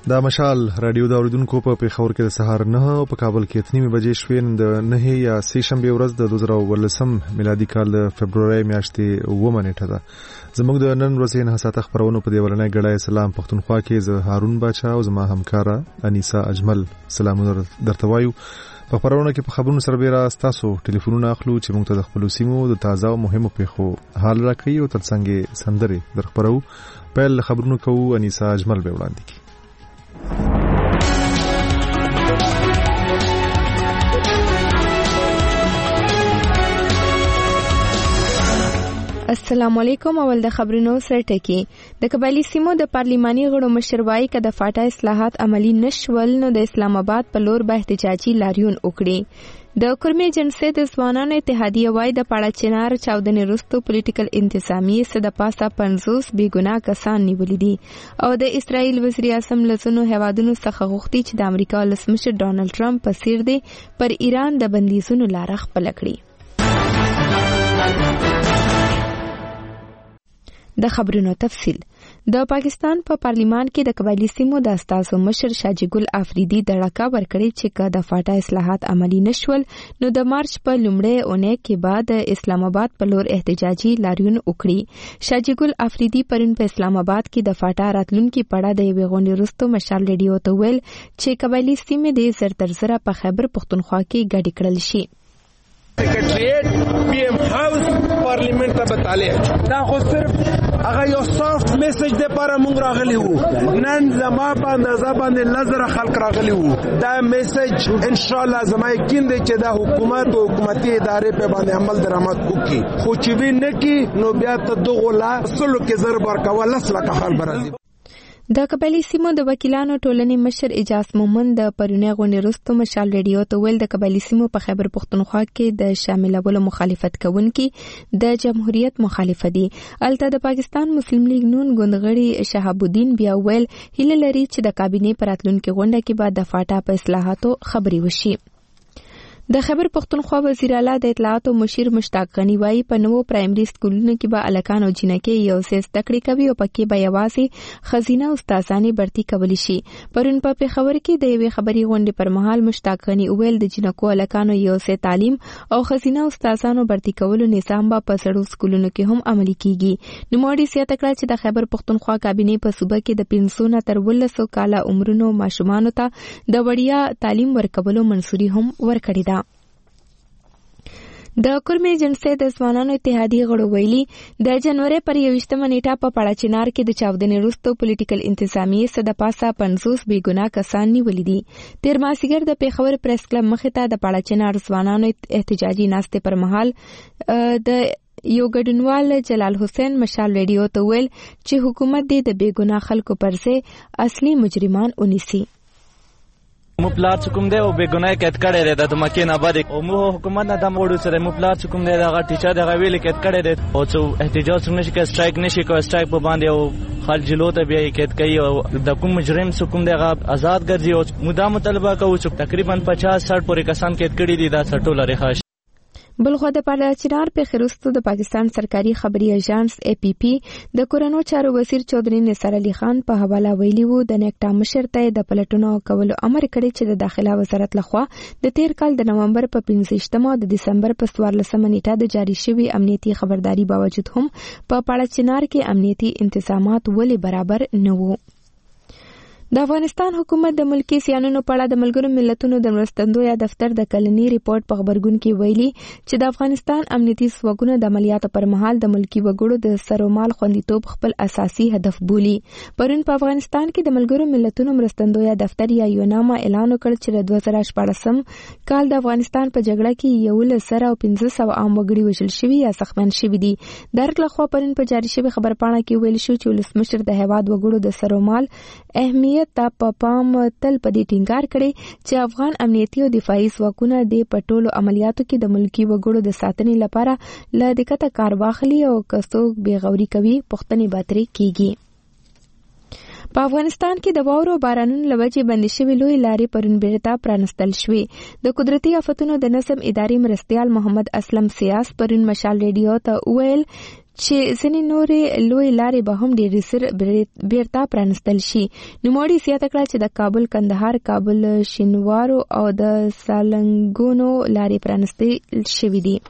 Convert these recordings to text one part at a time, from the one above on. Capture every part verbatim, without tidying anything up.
دا مشال رادیو د اوریدونکو په پیښور کې د سهار نه او په کابل کې اتنیمه بجې شوې د نه یا سه شنبه ورځ د دوه زره ولسم میلادي کال د فبرवरी میاشتې اوومه نیټه ده. زموږ د نن ورځې نه ساعت خبرونو په دی ولنې غړای سلام پښتونخوا کې زه هارون باچا او زما همکارا انیسا اجمل سلامونه درته وایو. په خبرونو کې په خبرونو سره به تاسو ټلیفونونه اخلو چې موږ ته د خپل سیمو د تازه او مهمو پیښو حال راکړي او ترڅنګ سندري درخبرو. پیل خبرونو کوو انیسا اجمل به وړاندې کی. السلام علیکم. اول د خبرونو سره ټکی. د قبایلی سیمو د پارلیماني غړو مشروعي ک د فاټا اصلاحات عملی نشول نو د اسلام آباد په لور به احتجاجي لاریون وکړي. د کورمې جنسي د ځوانانو اتحادیه وای د پاړه چنار چاودنې رستو پولیټیکل انتظامیه سره د پاسه پنځوس بیګناه کسان نیولې دي او د اسرائیل وزیر اعظم لزنو هوادونو څخه غوښتي چې د امریکا ولسمشر ډانلډ ټرمپ په سیر دی پر ایران د بندیزونو لار خپل کړي. د خبرونو تفصیل. د پاکستان په پا پارلیمان کې د قبایلی سیمو د استازو مشر شاجی ګل افریدي د ړکا ورکړي چې که د فاټا اصلاحات عملی نشول نو د مارچ په لومړۍ اونۍ کې بعد اسلام آباد په لور احتجاجي لاریون وکړي. شاجی ګل افریدي پرون په اسلام آباد کې د فاټا راتلونکي پړه د یوې غونډې وروسته مشال ریډیو ته ویل چې قبایلی سیمې د زر تر زره په خیبر پښتونخوا کې ګډې کړل شي. سیکریټریټ پی ایم هاوس پارلیمنت ته بتاله دا خو صرف هغه یو سافت میسج د پاره مونږ راغلی وو. نن زما په اندازه باندې لزر خلک راغلی وو. دا میسج ان شاء الله زما یقین دی چې دا حکومت او حکومتي ادارې په باندې عمل درآمد وکړي. خو چې وی نه کی نو بیا ته دغه لا سلو کې ضرب ورکول لسله خل برازي. د قبایلی سیمو د وکیلانو ټولنې مشر اجاز مومن د پرونی غونډې وروسته مشال ریډیو ته ویل د قبایلی سیمو په خیبر پښتونخوا کې د شاملولو مخالفت کوونکي د جمهوریت مخالف دي. الته د پاکستان مسلم لیگ نون ګوندغړي شهاب الدین بیا ویل هیله لري چې د کابینې پر راتلونکي غونډه کې به د فاټا په اصلاحاتو خبري وشي. د خیبر پښتونخوا وزیر اعلی د اطلاعات او مشیر مشتاق غنی وايي په نوو پرایمري سکولونو کې به الکان او جنکې یو څه تکړه کوي او پکې به یوازې خزینه استادانې برتي کولی شي. پرون په پیښور کې د یوې خبري غونډې پر مهال مشتاق غنی ویل د جنکو الکانو یو څه تعلیم او خزینه استادانو برتي کولو نظام به په سړو سکولونو کې هم عملي کیږي. نو موري سیاته کړه چې د خیبر پښتونخوا کابینې په صوبه کې د پنځه نه تر ولسو کاله عمرونو ماشومانو ته د وړیا تعلیم ورکولو منصوري هم ورکړې ده. د کورمې جنسي د ځوانانو اتحادیه غړو ویلي د جنوري پر یوویشتمه نیټه په پاړه چنار کې د چاودنې وروسته پولیټیکل انتظامیه سره د پاسه پنځوس بیګناه کسان نیولې دي. تیر مازدیګر د پیښور پریس کلب مخې ته د پاړه چنار ځوانانو احتجاجي ناستې پر مهال د یو ګډونوال جلال حسین مشال ریډیو ته ویل چې حکومت دې د بیګناه خلکو پر ځای اصلي مجرمان ونیسي. مو پلار چکم دی او بیګناه کټ کړي دی د مکه نه باندې او مو حکومت نه د موړو سره مو پلار چکم دی هغه ټیچر دغه ویل کټ کړي دی او چې احتجاج څنګه شي کې سټرایک نشي کوي سټرایک په باندې او خل جلو ته بیا کټ کوي او د کوم مجرم سکم دی هغه آزاد ګرځي او مدام مطالبه کوي چې تقریبا پچاس ساठ پورې کسان کټ کړي دي دا سټول لري. بلخو د پاړه چنار په خروستو د پاکستان سرکاري خبري ایجنس اے پی پی د کورونو چارو وزیر چودھری نثار علي خان په حواله ویلي وو د نیکټا مشر ته د پلټونو کولو امر کړی چې د داخله وزارت لخوا د تیر کال د نومبر په پنځه د دسمبر په څوارلسمه نیټه د جاری شوی امنیتي خبرداري باوجود هم په پاړه چنار کې امنیتي انتظامات ولې برابر نه وو. د افغانستان حکومت د ملکی سیانونو په اړه د ملګرو ملتونو د مرستندوی دفتر د کلنی ریپورت په خبرګون کې ویلي چې د افغانستان امنیتي ځواکونه د عملیاتو پر مهال د ملکی وګړو د سرومال خوندیتوب خپل اساسي هدف بولي. پرون په افغانستان کې د ملګرو ملتونو مرستندوی دفتر یا یوناما اعلان وکړ چې د دوه زره شپاړسم کال د افغانستان په جګړه کې یو لس زره او پنځه سوه عام وګړي وژل شوي یا زخمیان شوي دي. درک لخوا پرون په جاری شوی خبرپاڼه کې ویل شو چې ولسمشر د هیواد وګړو د سرومال اهمیت ته په پام تل په دې ټینګار کړي چې افغان امنیتي او دفاعي ځواکونه د پټولو عملیاتو کې د ملکی وګړو د ساتنې لپاره له دقته کار واخلي او که څوک بېغوري کوي پوښتنې به ترې کیږي. په افغانستان کې د واورو بارانونو له وجې بندې شوې لوی لارې پرون بیرته پرانستل شوې. د قدرتي آفتونو د نظم ادارې مرستیال محمد اسلم سیاس پرون مشال ریډیو ته وویل چې ځینې نورې لوی لارې به هم ډېر سر بیرته پرانستل شي. نوموړي زیاته کړه چې د کابل کندهار کابل شینوارو او د سالنګونو لارې پرانستل شوې دي.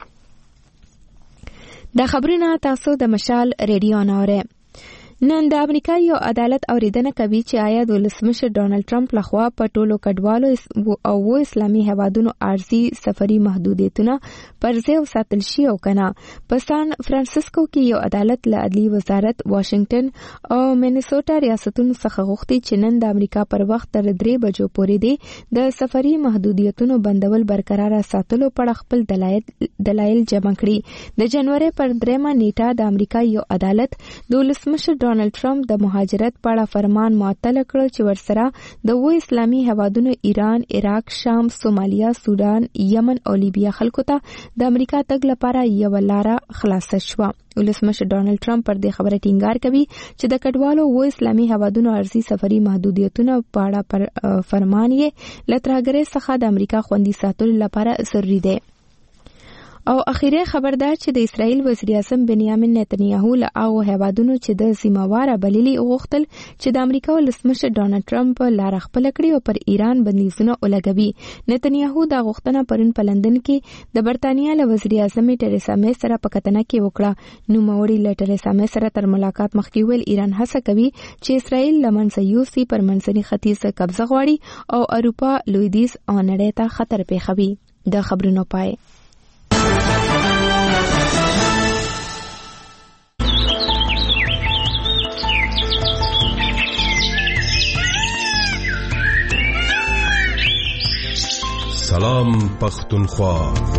دا خبرونه تاسو د مشال ریډیو نه اورئ. نن د امریکا یو عدالت اوریدنه کوي چې آیا د ولسمشر ډونالد ټرمپ لخوا په ټولو کډوالو او و اسلامي هیوادونو عارضي سفري محدودیتونه پر ځای وساتل شي او کنه. په سان فرانسیسکو کې یو عدالت له عدلي وزارت واشنگټن او مینیسوټا ریاستونو څخه غوښتي چې نن د امریکا پر وخت تر درې بجو پورې دی د سفري محدودیتونو بندول برقرار ساتلو په اړه خپل دلایل دلایل جمع کړي. د جنوري پر دریمه نیټه د امریکا یو عدالت د ولسمشر ډونالد ټرمپ د مهاجرت په اړه فرمان معطل کړ چې ورسره د و اسلامي هیوادونو ایران، عراق، شام، سومالیا، سودان، یمن او لیبیا خلکو ته د امریکا تګ لپاره یو لاره خلاصه شوه. ولسمشر ډونالد ټرمپ پر دې خبره ټینګار کوي چې د کډوالو و اسلامي هیوادونو عرضي سفري محدودیتونه په اړه پر فرمان یې له ترهګرۍ څخه د امریکا خوندي ساتلو لپاره ضروري دی. او اخیری خبردار چې د اسرائیل وزیر اعظم بنیامین نتنیاهو له هغو هیوادونو چې د ذمہواره بللي غوښتل چې د امریکا ولسمشر ډونالد ټرمپ لاره خپل کړي او پر ایران بندیزونه ولګوي. نتنیاهو دا غوښتنه پرون په لندن کې د برتانیا له وزیر اعظم ټریسا مې سره په کتنه کې وکړه. نوموړي له ټریسا مې سره تر ملاقات مخکې ویل ایران هڅه کوي چې اسرائیل له منځه یوسي، پر منځني ختیځ قبضه غواړي او اروپا، لویدیځ او نړۍ ته خطر پیښوي. د خبرونو پای. سلام پختونخوا.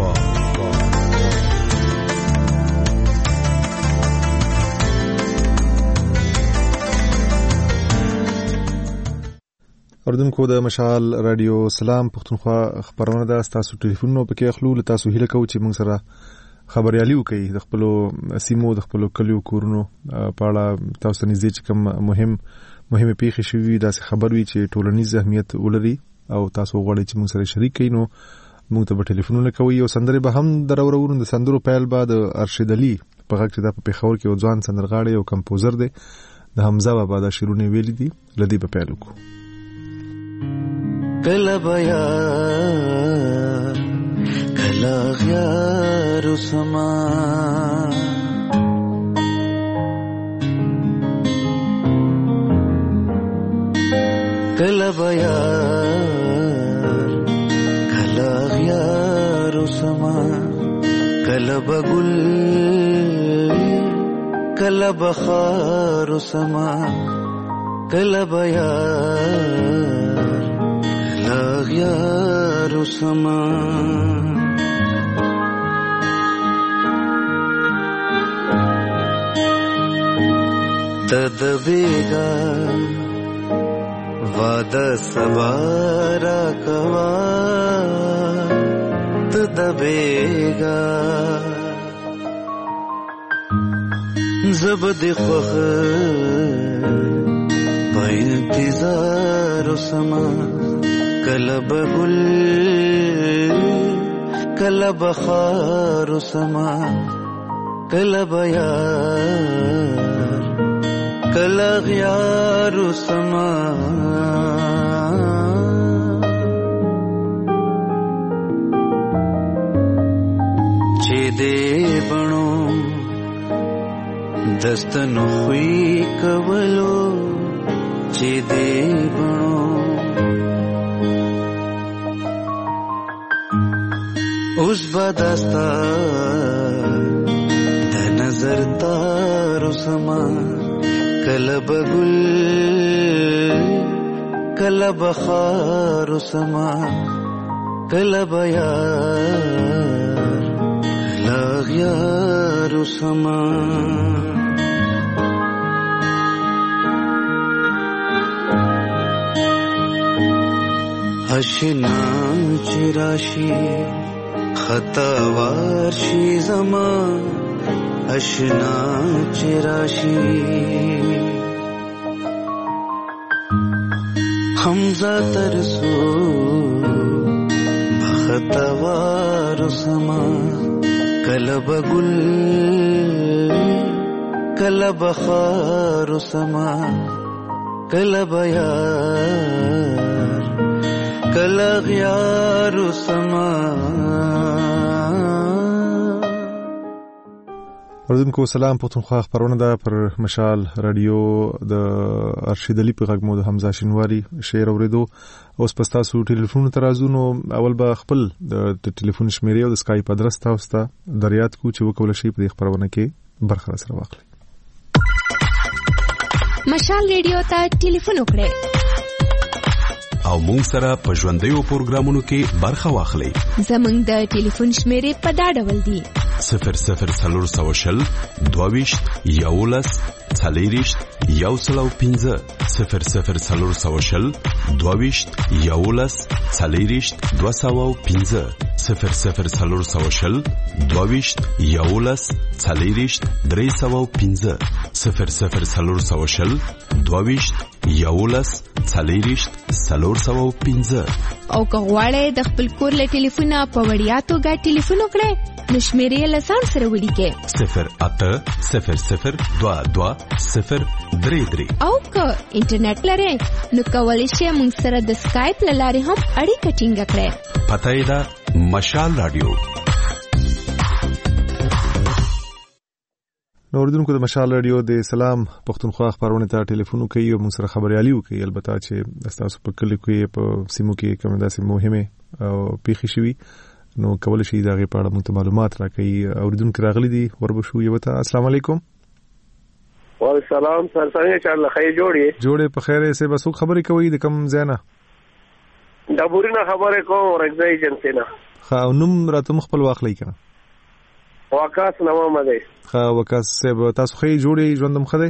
اردوونکو د مشال رادیو سلام پختونخوا خبرونه ده. تاسو ټلیفونونو پکې اخلو، له تاسو هیله کوو چې موږ سره خبريالي وکړي د خپل سیمو د خپل کلیو کورونو په اړه. تاسو نږدې چې کوم مهم مهمه پیښې شوي داسې خبر وي چې ټولنیز اهمیت ولري او تاسو غواړئ چې موږ سره شریک کړئ، نو موږ ته به ټلیفونونه کوئ. او سندرې به هم درورو. د سندرو پیل به د ارشد علي په غږ چې دا په پېښور کې یو ځوان سندرغاړی او کمپوزر دی، د حمزه بابا دا شعرونه ویلي دي. له دې به پیل وکړو. کله بیا کله غیار سما کله بیا کله غیار سما کله بگل کله بخار سما کله بیا غیار سما تدبیگا وعدہ سوارا کوا تدبیگا زبد خوخ پا انتظار سما کله بگل کله بخار سما کله بیار کله غیار سما چې دې بڼو دستنو خوی کولو چې دې بڼو اوس بدستا د نظر تار سما کله بگل کله بخار سما کله بیار کله غیار سما اشنا چراشی خطاوار شي زما اشنا چراشی حمزه ترسو بخطاوار سما کله بگل کله بخار سما کله بیار کله غیار سما. اوریدونکو سلام، پښتونخوا خبرونه ده پر مشال رادیو د ارشد علي په غږ مو د حمزه شینواری شعر اوریدو. اوس په تاسو ټلیفون ترازونو اول به خپل د ټلیفون شمیرې او د اسکایپ ادرس تاسو ته دریات کو چې وکول شي په خبرونه کې برخه سره واخلي. مشال ریډیو ته ټلیفون وکړئ او مونږ سره په ژوندیو پروګرامونو کې برخه واخلئ. زمونږ د ټلیفون شمیرې په دا ډول دي: صفر صفر څلور سوه شل دوهویشت یولس څلېرویشت یو سل او پنځه صفر صفر څلور سوه شل دوهویشت یولس څلېرویشت دوه سوه او پنځه صفر صفر څلور سوه شل دوهویشت یولس څلېرویشت درې سوه او پنځه صفر صفر څلور سوه شل دوهویشت یولس څلېرویشت څلور سوه او پنځه. او که غواړئ د خپل کور له ټلیفونه په وړیا توګه ټلیفون وکړئ نو شمیرې له ځان سره ولیکئ: صفر اته صفر صفر دوه دوه صفر درې درې. او که انټرنیټ لرئ نو کولی شئ موږ سره د اسکایپ له لارې هم اړیکه ټینګه کړئ. پته یې ده مشال رادیو. نو اوریدونکو د مشال رادیو د سلام پښتونخوا خبرونه ته ټلیفون کوي او موږ سره خبريالي وکړي. البته چې تاسو په کلی کې په سیمو کې کومه داسې مهمه او پیښې شوي نو کول شي دا غي په اړه مونږ معلومات راکړي. اوریدونکو راغلي دي وربشو یو ته السلام علیکم. وعلیکم السلام. سر څنګه چل خیر جوړې جوړې په خیره سه بس خبرې کوي د کم زینا دا بورینه خبره کوم ورګزای ایجنسی نه. خا نوم راته مخبل واخلې کړه وکاس نوم مده. خا وکاس سه تاسو خیر جوړې ژوندم خده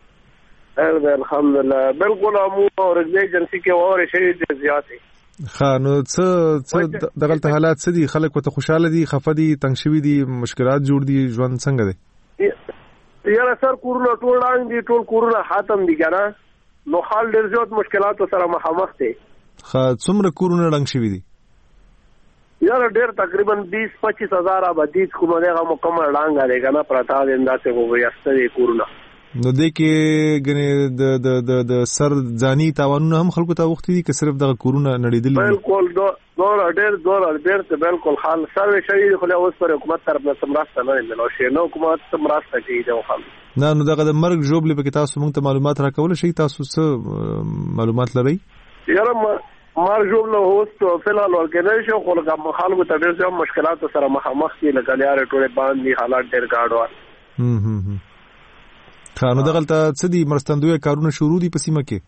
الحمدلله بالکل مو ورګزای ایجنسی کې وره شي د زیاتې. خا نو څه څه دغه حالات څه دي؟ خلک وته خوشاله دي، خفه دي، تنگ شوي دي، مشکلات جوړ دي، ژوند څنګه دی؟ یاره سر کورونه ټول لاندې دي، ټول کورونه ختم دي کنه نو حال ډېر زیات مشکلاتو سره مخامخ دي. خا څومره کورونه ړنګ شوي دي؟ یاره ډېر تقریبا بیس پچیس هزار آبادي کومه دغه مکمل ړنګ دی کنه پراته دي انداسه وګیاسته دي کورونه. نو دې کې غني د د د د سر ځاني تاوانونه هم خلکو ته وختي دي که صرف دغه کورونه نړیدل؟ بالکل دو دور ډېر دور ډېر ته بالکل حال سره شي خو له اوس پر حکومت طرف نه سمراسته نه ملو شي نو حکومت سمراسته کوي دا خل نه. نو دغه د مرګ جوړ لپاره تاسو موږ ته معلومات راکول شي، تاسو څه معلومات لرئ؟ یاره مار جوړ له اوس په فلال ورګنې شو خو له خلکو ته ډېر ځم مشکلات سره مخامخ دي لکه لاره ټوله باندې حالات ډېر گاډوال. هم هم هم خانو دغه ته څه دي مرستندوی کارونه شروع دي په سیمه کې؟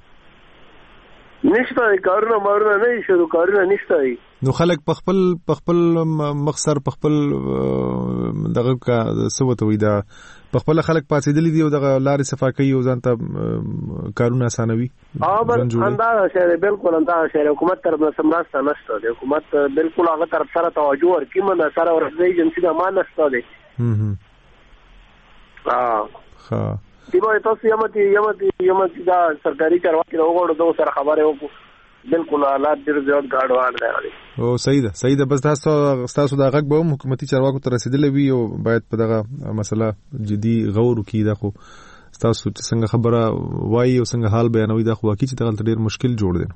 نشته کارونه مارونه نه شروع کارونه نشته. نو خلک په خپل په خپل مخسر په خپل دغه کا سوته وي دا په خپل خلک پاتېدلې دي او دغه لارې صفا کوي او ځان ته کارونه اسانوي. ها بل اندازه شهر بالکل اندازه شهر حکومت طرف نه سمراسته نشته دی. حکومت بالکل هغه طرف سره توجه ورکړي من سره ورځي ایجنسی د مان نشته دی. هم هم ها ها دیمه تاسو یمتی یمتی یمتی دا سرکاري چارواکي وګورئ دوه سره خبره وکړو بالکل حالات ډېر زیات گاډوال دي. او صحیح ده صحیح ده بس تاسو تاسو دا غږ به حکومتي چارواکو ته رسیدلې وي او باید په دغه مسله جدي غور وکړي. دا خو تاسو څنګه خبره وایي او څنګه حال بیانوي دا خو واقعي چې دغه ډېر مشکل جوړ دی.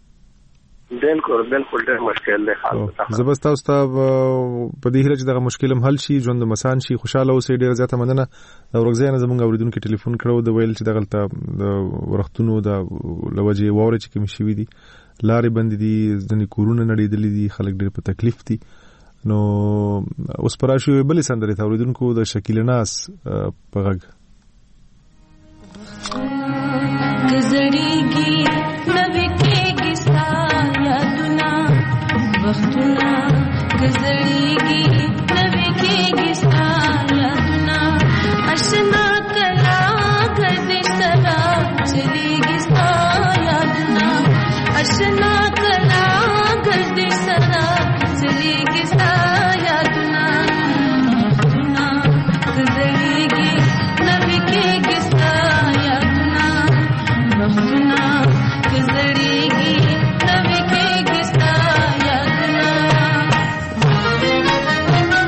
بالکل بالکل ډېر مشکل دی حال. زبستا تاسو ته په دې هیله چې دغه مشکل هم حل شي، ژوند مسان شي، خوشاله اوسئ. ډېر زیاته مننه. دا ورغځي نه زمونږ اوریدونکو ټلیفون کړو د ویل چې دغه ته د ورختونو د لوجه ووره چې کوم شي وي دي، لارې بند دي، ځنې کورونه نړیدلې دي، خلک ډېر په تکلیف دي. نو اوس پراشي بلې سندرې ته اوریدونکو د شکیل ناس په غږ گزړیږي نوې کېږي ستا یادونه وختونه گزړیږي نوې کېږي ستا یادونه آشنا کلا ګرځي سره چلیږي ستا یادونه آشنا کلا ګرځي سره چلیږي ستا یادونه وختونه گزړیږي نوې کېږي ستا یادونه وختونه گزړیږي نوې کېږي ستا یادونه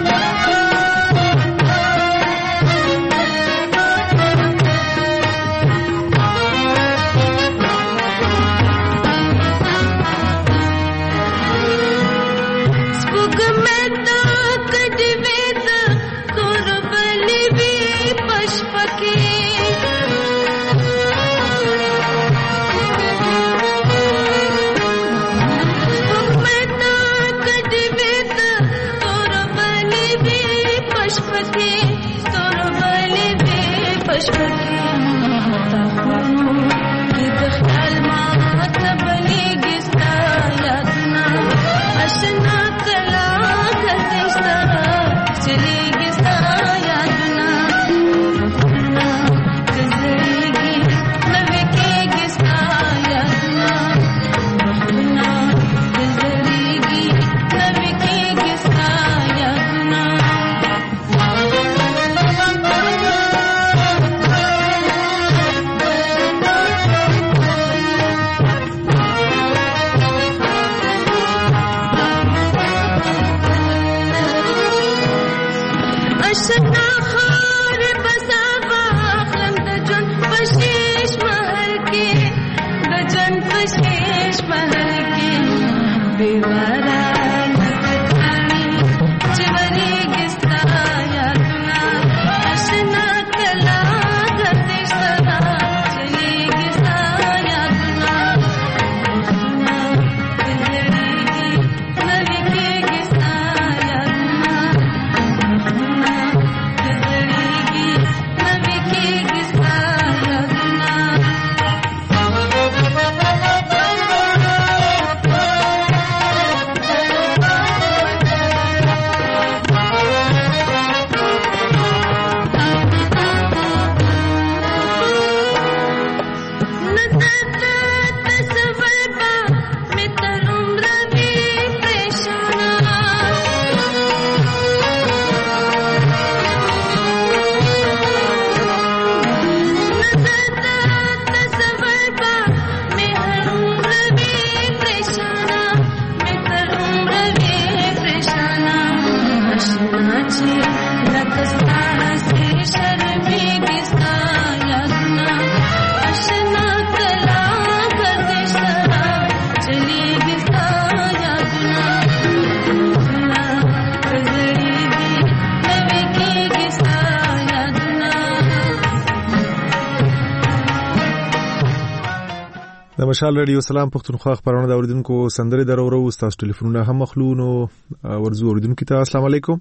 د مشال رادیو سلام پښتونخوا خبرونه د اوریدونکو سندري درورو تاسو ټلیفونونه هم مخلونو ورزو اوریدونکو ته السلام علیکم.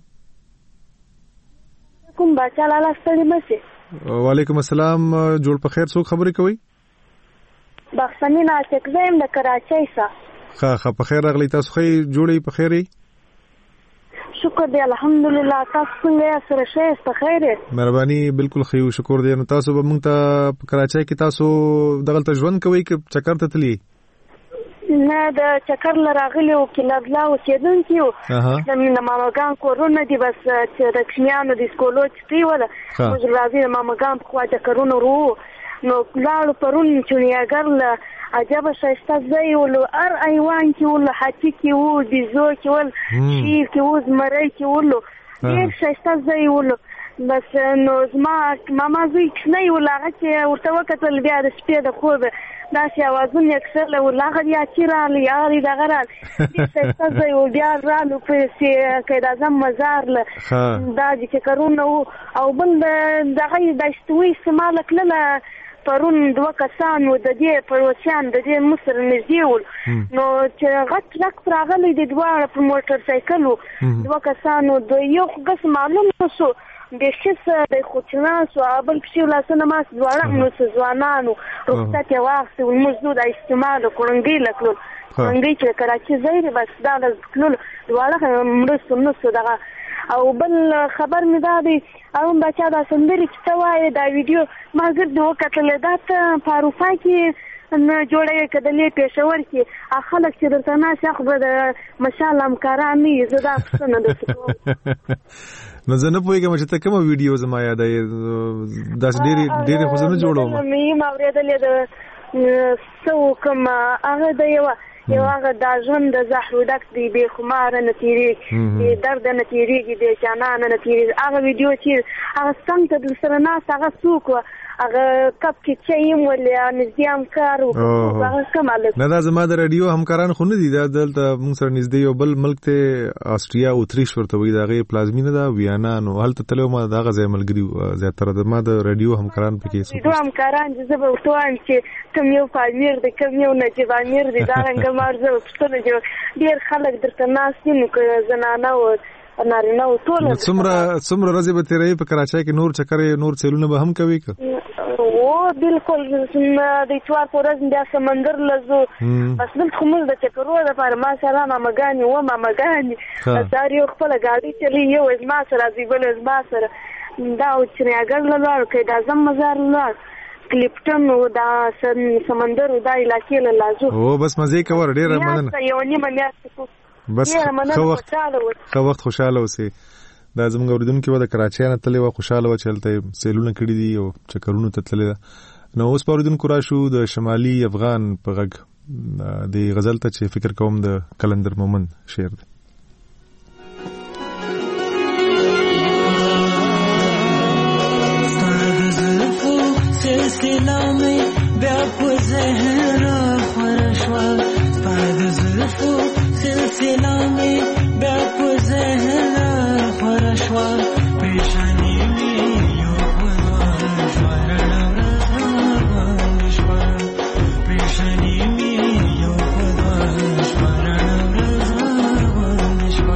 کوم بچا لاله ستړي مشه. وعلیکم السلام، جوړ په خیر. څوک خبرې کوي؟ بخښنې ناشک زم د کراچۍ څخه. ښه ښه په خیر راغلی. تاسو خې جوړې په خیرې؟ شکر دی الحمدلله. تاسو څنګه سره شې په خیر؟ مهرباني بالکل خیو شکر دی. نو تاسو به موږ ته په کراچۍ کې تاسو دغلت ژوند کوي چې چکر ته تلی؟ نه د چکر لراغلی او کې لبلا او کېدون کیو د مینه ماماګان کورونه دی بس چې د کښنیانو د سکولو چې ولا موږ راځي ماماګان په خوا چکرونه ورو نو لاړو پرون چونیاګر عجبه شایسته ځای ولو ار ایوان کې ولو حتی کې وو بيزو کې ول شیر کې وو زمری کې ولو ډېر شایسته ځای ولو بس نو زما ماما زوی کښنی ول هغه چې ورته وکتل بیا د شپې د خوب داسې اوازونه اکثر له ول هغه یا چې راغلی یاري دغه راغلی ډېر شایسته ځای و بیا رالو پسې قاید اعظم مزار له دا چې کارونه او بل دغه د استوي استعمال کړله پرون دوه کسانو د دې پروسیان د دې مصر نږدې ول نو چې غټ رک راغلی د دوه په موټر سایکلو دوه کسانو د یو قسم معلوم شو د شس د خوچناسو ابل پښې لاسونه ما دواړه نو ځوانانو رخصت یې واخیستل موږ د استعمال کړنګي لکلو کړنګي چې کراچي ځای بس دا د کلو دواړه مرسته نو دغه او بل خبر مې دا دی او بچا دا سندري چې وایي دا ویډیو ما ګرد وکتل دا ته پاروفا کې نه جوړه کډلې پېښور کې خلک چې درته نه شخص د مشال همکاران نه زدا پسنه ده نو زه نه پوهېږم چې ته کومه ویډیو زما یادوي دا ډېرې ډېرې خو زه نه جوړوم مې ما اورېدلې د څه کوم هغه د یوه یو هغه دا ژوند د زهرو ډک دی بې خماره نه تېرېږي بې درده نه تېرېږي بې جانانه نه تېرېږي هغه ویډیو چې هغه څنګ ته در سره ناست هغه څوک وه هغه کپ کې چای یې ولې نږدې همکار و هغه کوم هلک نه دا زما د راډیو همکاران خو نه دي دا دلته موږ سره نږدې یو بل ملک ته آسټریا اتریش ورته وایي د هغې پلازمینه ده ویانا نو هلته تللی وم د هغه ځای ملګري زیاتره ما د راډیو همکاران پکې راډیو همکاران چې زه به ورته وایم چې کوم یو پالمیر دی کوم یو نجیب امیر دی دارنګه ما زه پوښتنه چې ډېر خلک درته ناست دي نو که زنانه و نارینه و ټول څومره څومره ورځې به تېروي په کراچۍ کې نور چکرې نور سیلونه به هم کوي که او بالکل د اتوار په ورځ بیا سمندر لزو بس دلته خو موږ د چکرو دپاره ماشاءالله ماماګانې وه ماماګانې سهار یو خپله ګاډۍ چلوي یو زما سره راځي بل زما سره دا چنیاګر له لاړو قاید اعظم مزار له لاړو کلیپټن او دا سمندر او دا علاقې له لازو او بس مزې کوه ډېره مننه یو نیمه میاشت بس ښه وخت ښه وخت خوشحاله اوسئ. دا زموږ اورېدونکي وه د کراچۍ نه تللې وه خوشحاله وه چې هلته سیلونه کړي دي او چکرونو ته تللې ده. نو اوس په اورېدونکو راشو د شمالي افغان په غږ د غزل ته چې فکر کوم د کلندر مومند شعر دی. سلسله مې بیا په ذهن را خوره شوه ستا د زلفو سلسله می بیا په ذهن خورا شوه پیشانی می یو خوا شوه رڼا ورځ باندې شوه پیشانی می یو خوا شوه رڼا ورځ باندې شوه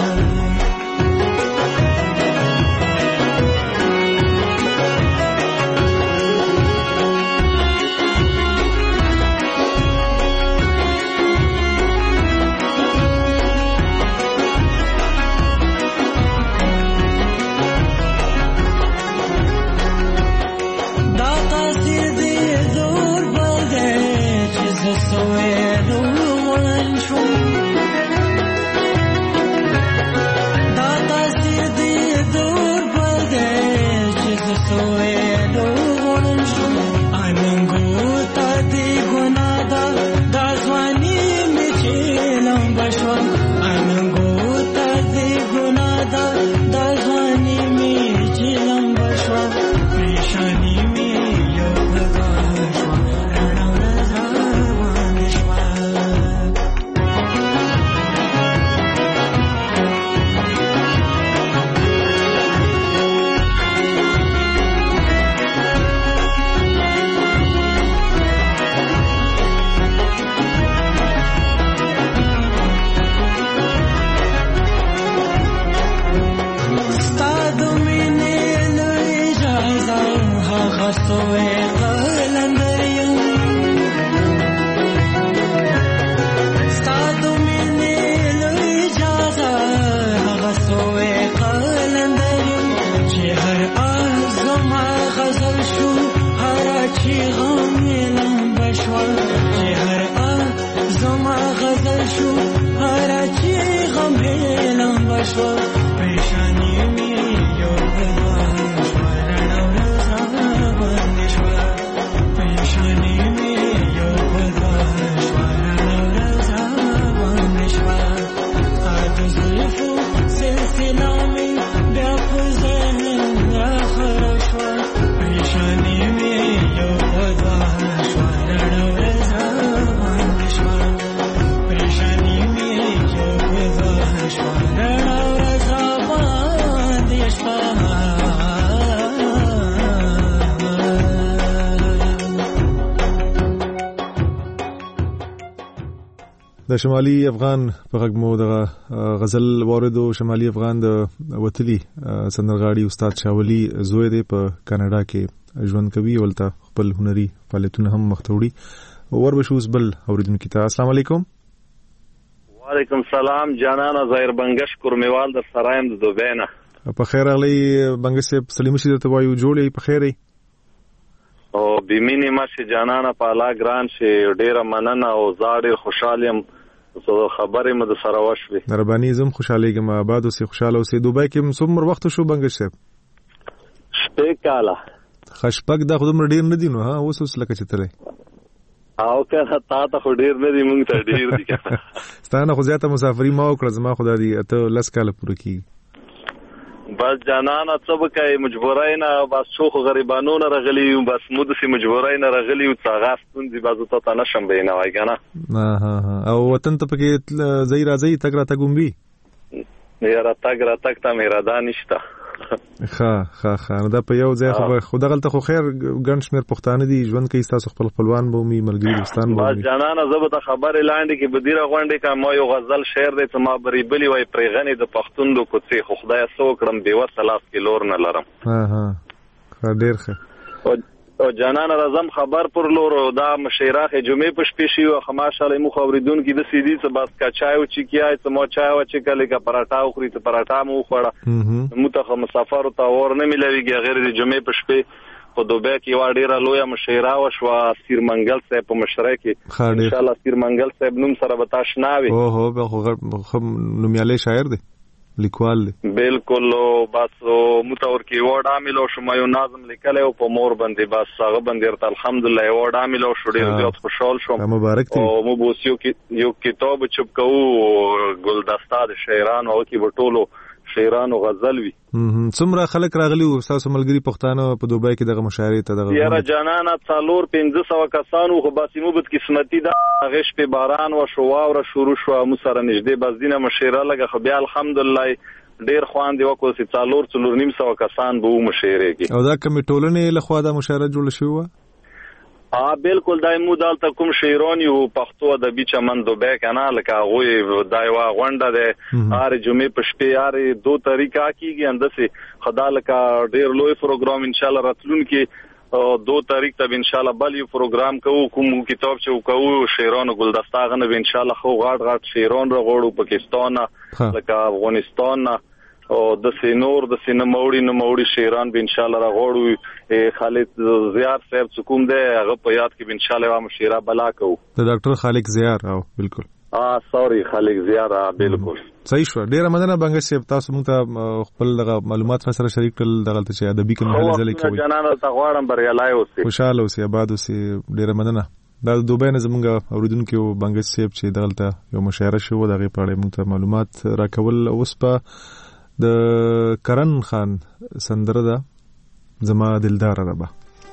د شمالي افغان په غږ مو د غزل واردو شمالي افغان د وتلی سندرغاړي استاد شاولي زوی دی په کاناډا کې ژوند کوي ولته خپل هنري فعالیتونه هم مختوړي وربشوس بل اوریدونکو ته السلام علیکم وعلیکم السلام جانانا ظاهر بنگش کورمیوال د سرایم د دوبینا په خیر اغلی بنگش سلیم شي ته وایو جوړي په خیري او بیمینی ماشه جانانا په لا ګران شي ډیره مننه او زاړ خوشالیم زه خبرې مده سره وشوي ربانی زم خوشالېږم آباد اوسې خوشاله اوسې دوبای کې څومره وخت شو بنگش صاحب شپږ کاله خشپک دا خو ډیر نه دي نو ها اوس اوس لکه چې ترې او که تا ته خو ډیر نه دي مونږ ته ډیر دي ستانه خو زیاته مسافری ما وکړه زما خدا دې ته لس کاله پوره کیږي بس جانانا څه وکای مجبورای نه بس شو خو غریبانو نه رغلی بس مود سي مجبورای نه رغلی او څاغاستون دي بازو ته نشم به نه وای کنه ها ها او وطن ته پکې زئی راځي تګ را تګومبي یا را تګ را تګ ته مې را دانشته ها ها ها دا په یو ځای خو خو دغلته خو خیر ګڼ شمیر پښتانه دي ژوند کوي تاسو خپل خپلوان به مې ملګری دوستان به بس جانانا زه به ته خبرې لاندې کې بدیره غونډې کا ما یو غزل شعر دی ته ما بری بلی وای پرېغنې د پښتون د کوڅې خو خدای سو کړم بي وسه لاس کې لور نه لرم ها ها ډېر ښه او جانانا رزم خبر پر لور دا مشیراخ جمعې په شپې شي او خماشاله مو خبرېدون کې د سیدی څه بس کا چایو چې کیای څه مو چایو چې کله کا پراټا خوري ته پراټا مو خوړه مو ته مسافر ته ور نه ملويږي غیر د جمعې په شپې په دوبه کې وا ډیره لویه مشیرا او شوا سیر منګل صاحب په مشره کې ان شاء الله سیر منګل صاحب نوم سره به تاسو ناوي او هو به خو نومیاله شاعر دی لیکوال دی بالکل بس متور کې وډا ملو شمه یو نظم لیکل او په مور باندې بس هغه باندې الحمدلله وډا ملو شو ډیر زیات خوشحال شوم مبارک دی او مو بوسیو کې یو کتاب چوب کو ګلدستا د شاعرانو او کې بټولو شاعرانو غزل وي. څومره خلک راغلي او تاسو ملګری پښتانه په دوبۍ کې دغه مشاعرې ته دغه یاره جانانا څلور پنځه سوه کسانو خو باسي مو بد قسمتي دا غش په باران او شو واوره شروع شو مو سره نږدې بس دینه مشاعره لګه خو بیا الحمدلله ډیر خوان دی وکړو چې څلور څلور نیم سوه کسان به مشاعره کې. او دا کومې ټولنې لخوا دا مشاعره جوړه شوې وه؟ ها بالکل دای مو دالته کوم شاعران یو پښتو ادبي چمن دوبه کنه لکه غوي دایوا غونډه ده هر جمعې په شپې هر دو طریقہ کیږي اندسه خدا لکه ډیر لوی پروګرام ان شاء الله راتلون کې دو تاریخ ته ان شاء الله بل یو پروګرام کوو کوم کتاب چې کوو شاعرانو ګلدستا غنه ان شاء الله خو غاټ غاټ شاعران راغړو پاکستان لکه افغانستان او د سینور د سینموړي نموړي شاعران به ان شاء الله راغړو. خالد زیار صاحب څوک دی هغه په یاد کې ان شاء الله و مشاعره بلا کوو. د ډاکټر خالد زیار او بالکل اه سوري خالد زیار بالکل صحیح شو. ډیره مننه بنګ صاحب تاسو موږ ته خپل دغه معلومات سره شریک کړل دغه چې ادبي کوم غزل کوي. جنانه ته غواړم بریالای اوسئ خوشاله اوسئ آباد اوسئ. ډیره مننه. دا د دوبۍ نه زمونږ اوریدونکو بنګ صاحب چې دغلته یو مشاعره شو دغه په اړه موږ ته معلومات راکول. اوس په د کرن خان سندره ده زما دلدار ربا.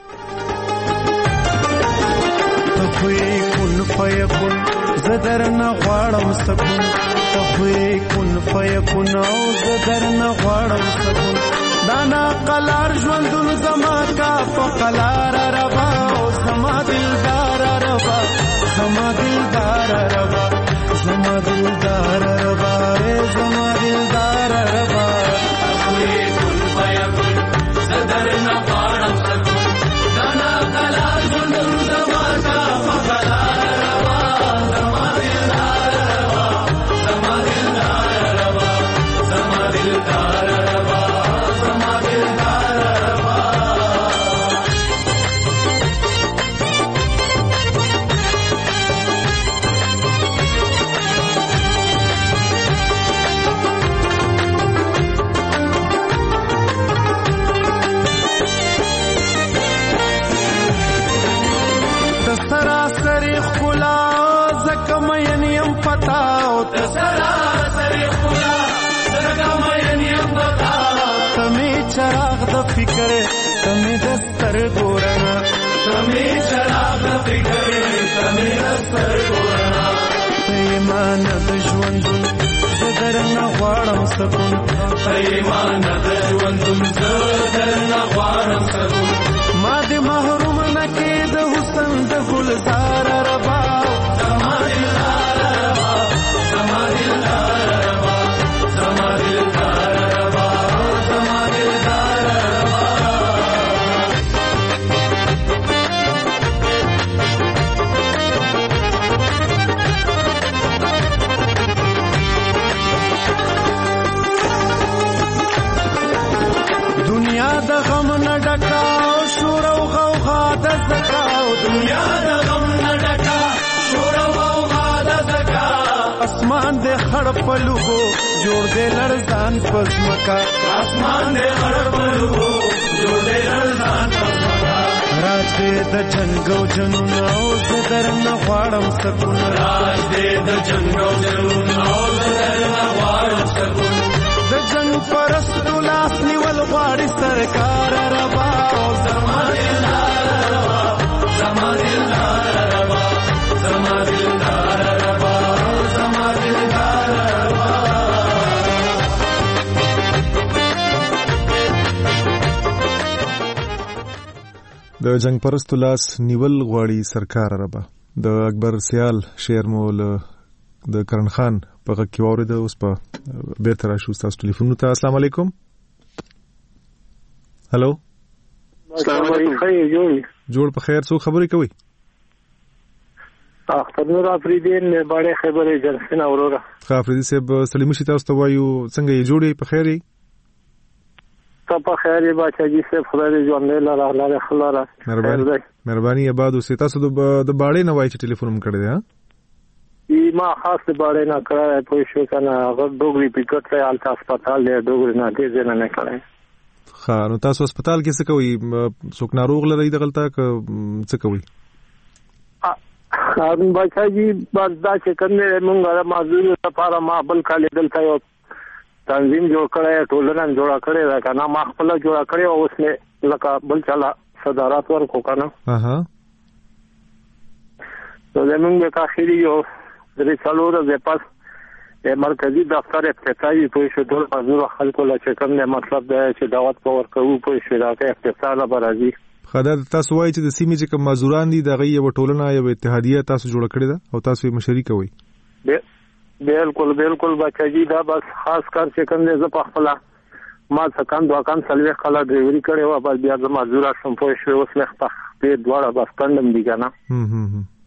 تخوی کن فیکن زدر نغوارم سکن تخوی کن فیکن او زدر نغوارم سکن دانا قلار ژوندون زما کا فقلار ربا او زما دلدار ربا زما دلدار ربا زما دلدار ربا زما دلدار ربا تخوی کن فیکن زدر نغوارم سکن دانا قلار ژوندون زما کا فقلار ربا زما دلدار ربا زما دلدار ربا زما دلدار ربا زما دلدار ربا. سراسری خلا زکم ینیم پتاو سراسری خلا زکم ینیم پتاو تمی چراغ د فکر تمی دستر ګورنا تمی چراغ د فکر تمی دستر ګورنا ایمان د ژوندون زدر نه غواړم سکون ایمان د ژوندون زدر نه غواړم سکون ما دې محروم نه کې د حسن د ګلزار ربا زما دلدار ربا زما دلدار ربا زما دلدار ربا زما دلدار ربا. دنیا د غم نه ډکا شور او غوغا د زکاو دنیا د غم نه ډکا شور او غوغا د زکا اسمان دې خړ پلوغو جوړ دې لړزان پزمکا اسمان دې خړ پلوغو جوړ دې لړزان پزمکا راج دې د جنگو جنونو زدر نه غواړم سکون راج دې د جنگو جنونو زدر نه غواړم سکون د جنگ پرستو لاس نیول غواړي سرکار ربا زما دلدار ربا زما دلدار ربا زما دلدار ربا زما دلدار ربا. د جنگ پرستو لاس نیول غواړي سرکار ربا د اکبر سیال شعر مول د کرن خان په غږ کې واورېده. اوس په بیرته راشو ستاسو ټلیفون ته. السلام علیکم. هلو السلام علیکم. جوړ په خیر. څوک خبرې کوي؟ اختر نور افریدین باندې خبرې جلسه اورورا. ښه افریدی صاحب سلام شي تاسو ته وایو څنګه یې جوړې په خیر یې؟ ته په خیر یې بچی صاحب خدای دې ژوند له الله خلاره. مهرباني مهرباني آباد اوسئ. تاسو د باړې نه وایي چې ټلیفون هم کړی دی؟ ها ما خاص باړې نه کړای په شو کنه هغه ډوګری پکټ ته الټا هسپتال دی ډوګری نه دې نه نه کړای. ښه نو تاسو هسپتال کې څه کوي؟ څوک ناروغ لري دغلته ک څه کوي؟ ا بچی بس دا چې کنه مونږه معذور لپاره ما بل کال دلته یو تنظیم جوړ کړی ټولنه جوړ کړی دا کنه ما خپل جوړ کړی او اوس نه لکه بل چلا صدارت ورکو کنه اها نو زمونږ د کاخري یو درې څلور د پاس د مرکزی دفتر افتتاحي په شو ټول حضور خلکو لا چې کوم نه مطلب دا چې دعوت په ورکو په شراکت افتتاح لا برازي خدای تاسو وایي چې د سیمې چې کوم مزدوران دي دغه یو ټولنه یو اتحادیه تاسو جوړ کړی ده او تاسو یې مشري کوئ بالکل بالکل بچی دا بس خاص کر چې کوم نه ز په خپل ما څنګه دوه کان سلوي خلا ډریوري کړي و بس بیا د مزدور شم په شو اوس مخ په دې دواړه بس کندم دي کنه هم هم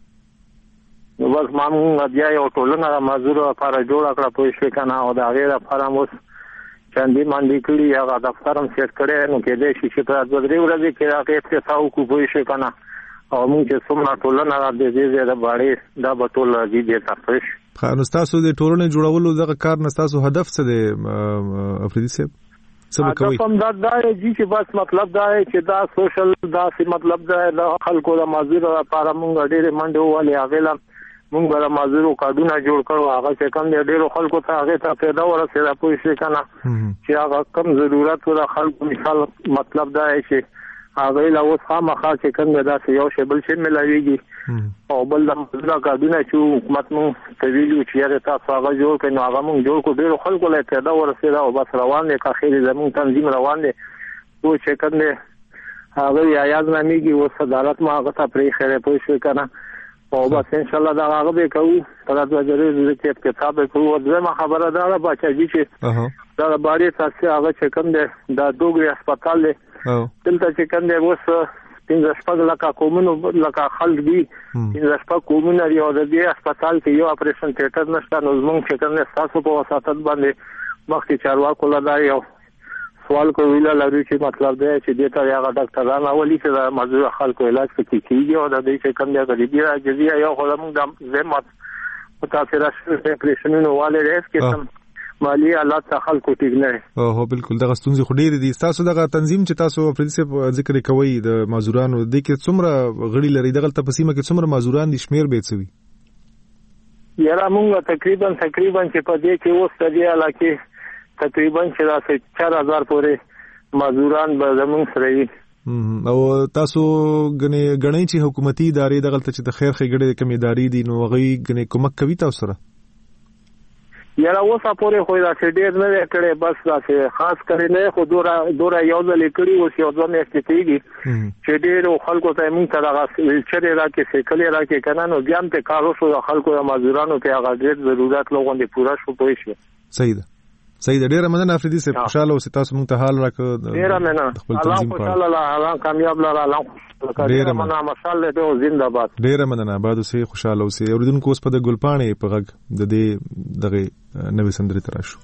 نو بس مانو بیا یو ټولنه مزدور لپاره جوړ کړه په شو کنه او دا غیر فارم اوس چاندي باندې کړي هغه دفترم سیټ کړي نو کې دې شي چې په درې ورځې کې راکې په تاسو کو په شو کنه او موږ چې څومره ټولنه را دې دې د باندې دا به ټول راځي دې تاسو خو تاسو د ټولنې جوړولو دغه کار نه تاسو هدف څه دی افریدي صاحب څه کوي کوم دا دا چې بس مطلب دا چې دا سوشل دا څه مطلب دا خلکو د مازیرو لپاره موږ ډېر منډو ولې اغلا موږ د مازیرو کارډونه جوړ کړو هغه چې کوم ډېر خلکو ته هغه ته پیدا ورسېده پوه شئ کنه چې هغه کم ضرورت ول خلکو مثال مطلب دا چې هغه له اوس خامخا چې کوم دا یو شی بل شي ملایږي او بل د مزرا کارډونه چې حکومت مو کوي چې یاره تاسو هغه جوړ کړئ نو هغه موږ جوړ کو ډېر خلکو له پیدا ورسېده او بس روان دي که خیر زموږ تنظیم روان دي او چې کوم هغه یا یاد نامېږي او صدارت ما هغه ته پرې خیره پوه شو کنه او بس ان شاء الله دا هغه به کوو تر دا جوړې چې کتاب کوو ځمه خبره دا بچی چې دا باندې تاسو هغه چې کوم دا دوګري هسپتال دی دلته چې کوم دی اوس پنځه شپږ لکه کومونو لکه خلک دي پنځه شپږ کومونه یو د دې هسپتال کې یو اپریشن تھیټر نشته نو زموږ چې کوم تاسو په وساتت باندې مخکې چارواکو لدا یو سوال کوي لري چې مطلب دی چې دې ته هغه ډاکټرانو ولي چې مزور خلکو علاج کوي کیږي او د دې چې کوم دی غریبي راځي یو خدامو د زمات متاثر شوی اپریشنونو والے ریس کې سم مالی حالات خلکو ټیک نه او بالکل دغه ستونزې خو ډېرې دي تاسو دغه تنظیم چې تاسو افریدي صاحب ذکر کوي د مزدورانو د کې څومره غړي لري دغه تپسیمه کې څومره مزدوران دي شمیر به څوي یاره موږ تقریبا تقریبا چې په دې کې اوس د دې علاقې تقریبا چې راځي چار هزار پورې مزدوران به زموږ سره وي او تاسو غني غني چې حکومتي ادارې دغه ته چې د خیر خګړې کمی ادارې دي نو غوي غني کومک کوي تاسو سره یاره اوسه پورې خو دا چې ډېر نه کړي بس دا چې خاص کړي نه خو دورا دورا یو ځل کړي او یو ځل یې کېږي چې ډېر خلکو ته موږ ته راغلي چې راکې سیکلې راکې کنه نو بیا هم ته کارو شو خلکو د مزدورانو ته هغه ډېر ضرورت لوغوندې پورا شو پوي شي صحیح ده صحیح ده ډېر مننه افریدي صاحب خوشاله اوسئ تاسو موږ ته حال راکړه ډېر مننه الله خوشاله الله کامیاب لاره الله ډېر مننه ماشاءالله ته زنده‌باد ډېر مننه بعد اوسئ خوشاله اوسئ اوریدونکو اوس په د ګلپاڼې په غږ د دې دغه نوې سندرې تراشو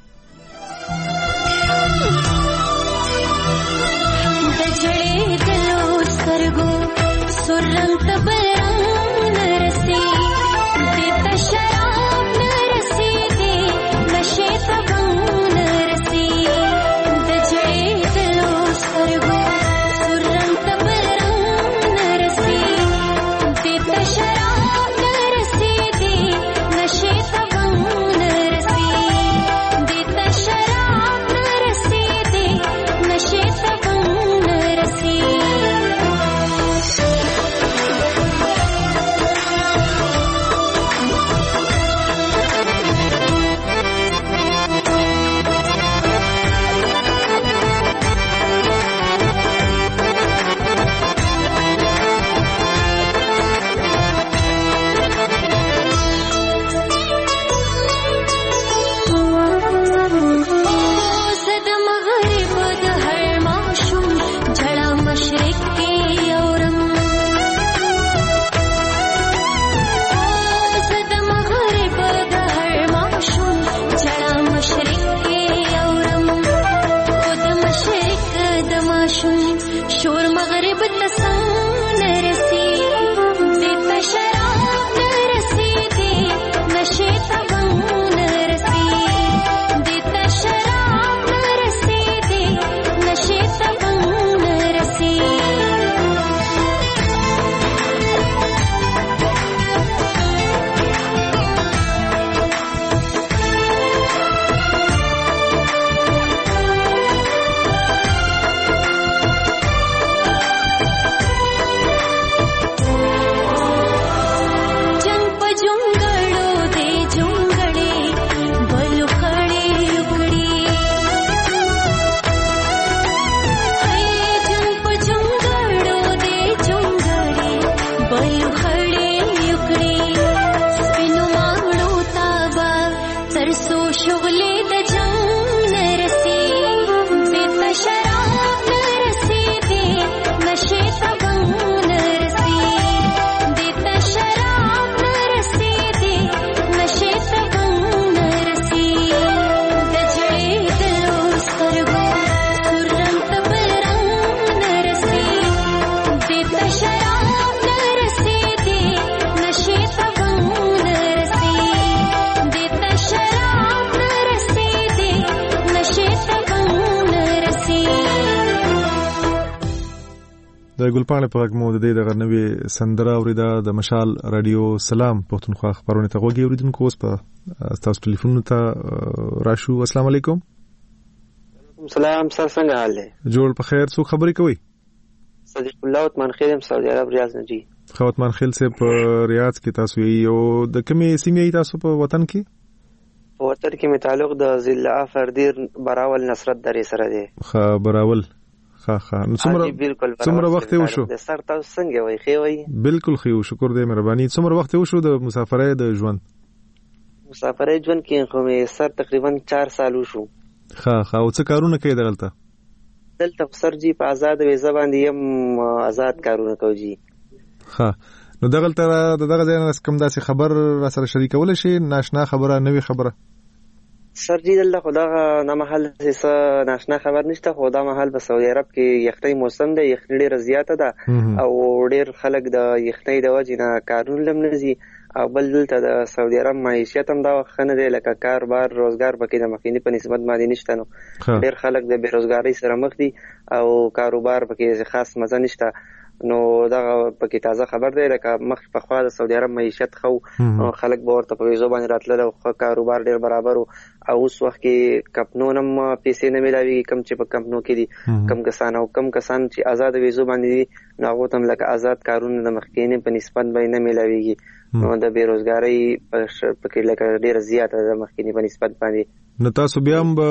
د جړې دلو سترګو سرم تبرم نرسي د تشراب نرسي د نشه تبم نرسي د جړې دلو سترګو سرم تبرم نرسي د تشراب نرسي د نشه تبم نرسي د تشراب نرسي د نشه تبم نرسي شغلې د جام نرسي دې شراب نرسي دې نشي تبم نرسي دې شراب نرسي دې نشي تبم نرسي د جړې د سترګو سرم تبرم نرسي دې شراب نرسي دې نشي تبم نرسي دې شراب نرسي دې نشي تبم نرسي. د ګلپاڼې په غږ مو د دې دغه نوې سندره اورېده د مشال رادیو سلام پښتونخوا خبرونه ته غوږی اوریدونکو. اوس په تاسو ټلیفون ته راشو. السلام علیکم. سلام سر څنګه حال دی؟ جوړ په خیر. څو خبرې کوي؟ صدیق الله عثمان خیل سعودي عرب ریاض نه جی. خو عثمان خیل سے په ریاض کې تاسو یو د کومې سیمې تاسو په وطن کې؟ په وطن کې می تعلق د ضلع فردیر براول نصرت درې سره دی. خا براول خا خا نو څومره څومره وخت یې وشو؟ د سر تاسو څنګه وای خې وای؟ بالکل خې و شکر دې مهرباني. څومره وخت یې وشو د مسافرۍ د ژوند؟ مسافرۍ ژوند کې خو می سر تقریبا چار سال وشو. خا خا او څه کارونه کوي دلته؟ دلته سر جی په آزاد ویزه باندې يم آزاد کارونه کوي. ها نو دغلته دغه ځای نه کوم داسې خبر را سره شریکول شي؟ ناشنا خبره، نوې خبره؟ سر جی دلته خدا نه محل څه ناشنا خبر نشته. خدا محل په سعودي عرب کې یخنۍ موسم دی، یخنۍ ډیره زیاته ده او ډیر خلک د یخنۍ د وجې نه کارونه لم نزي او بل دلته د سعودي عرب معیشت هم دا خنه دی لکه کاروبار روزګار پکې د مخکینی په نسبت باندې نشته. نو ډیر خلک د بیروزګاری سره مخ دي او کاروبار پکې خاص مزه نشته. نو دا پکې تازه خبر دی لکه مخ په خوا د سعودي عرب معیشت خو خلک به ورته په ویزو باندې راتلل او کاروبار ډیر برابر او اوس وخت کې کمپنو نم پیسې نه ملاوي کم چې په کمپنو کې دي کم کسان او کم کسان چې آزاد ویزو باندې دي نو هغه تم لکه آزاد کارونه د مخکینی په نسبت باندې نه ملاويږي. نو د بیروزګاری پکې لکه ډیر زیاته د مخکینی په نسبت باندې. نو تاسو بیا هم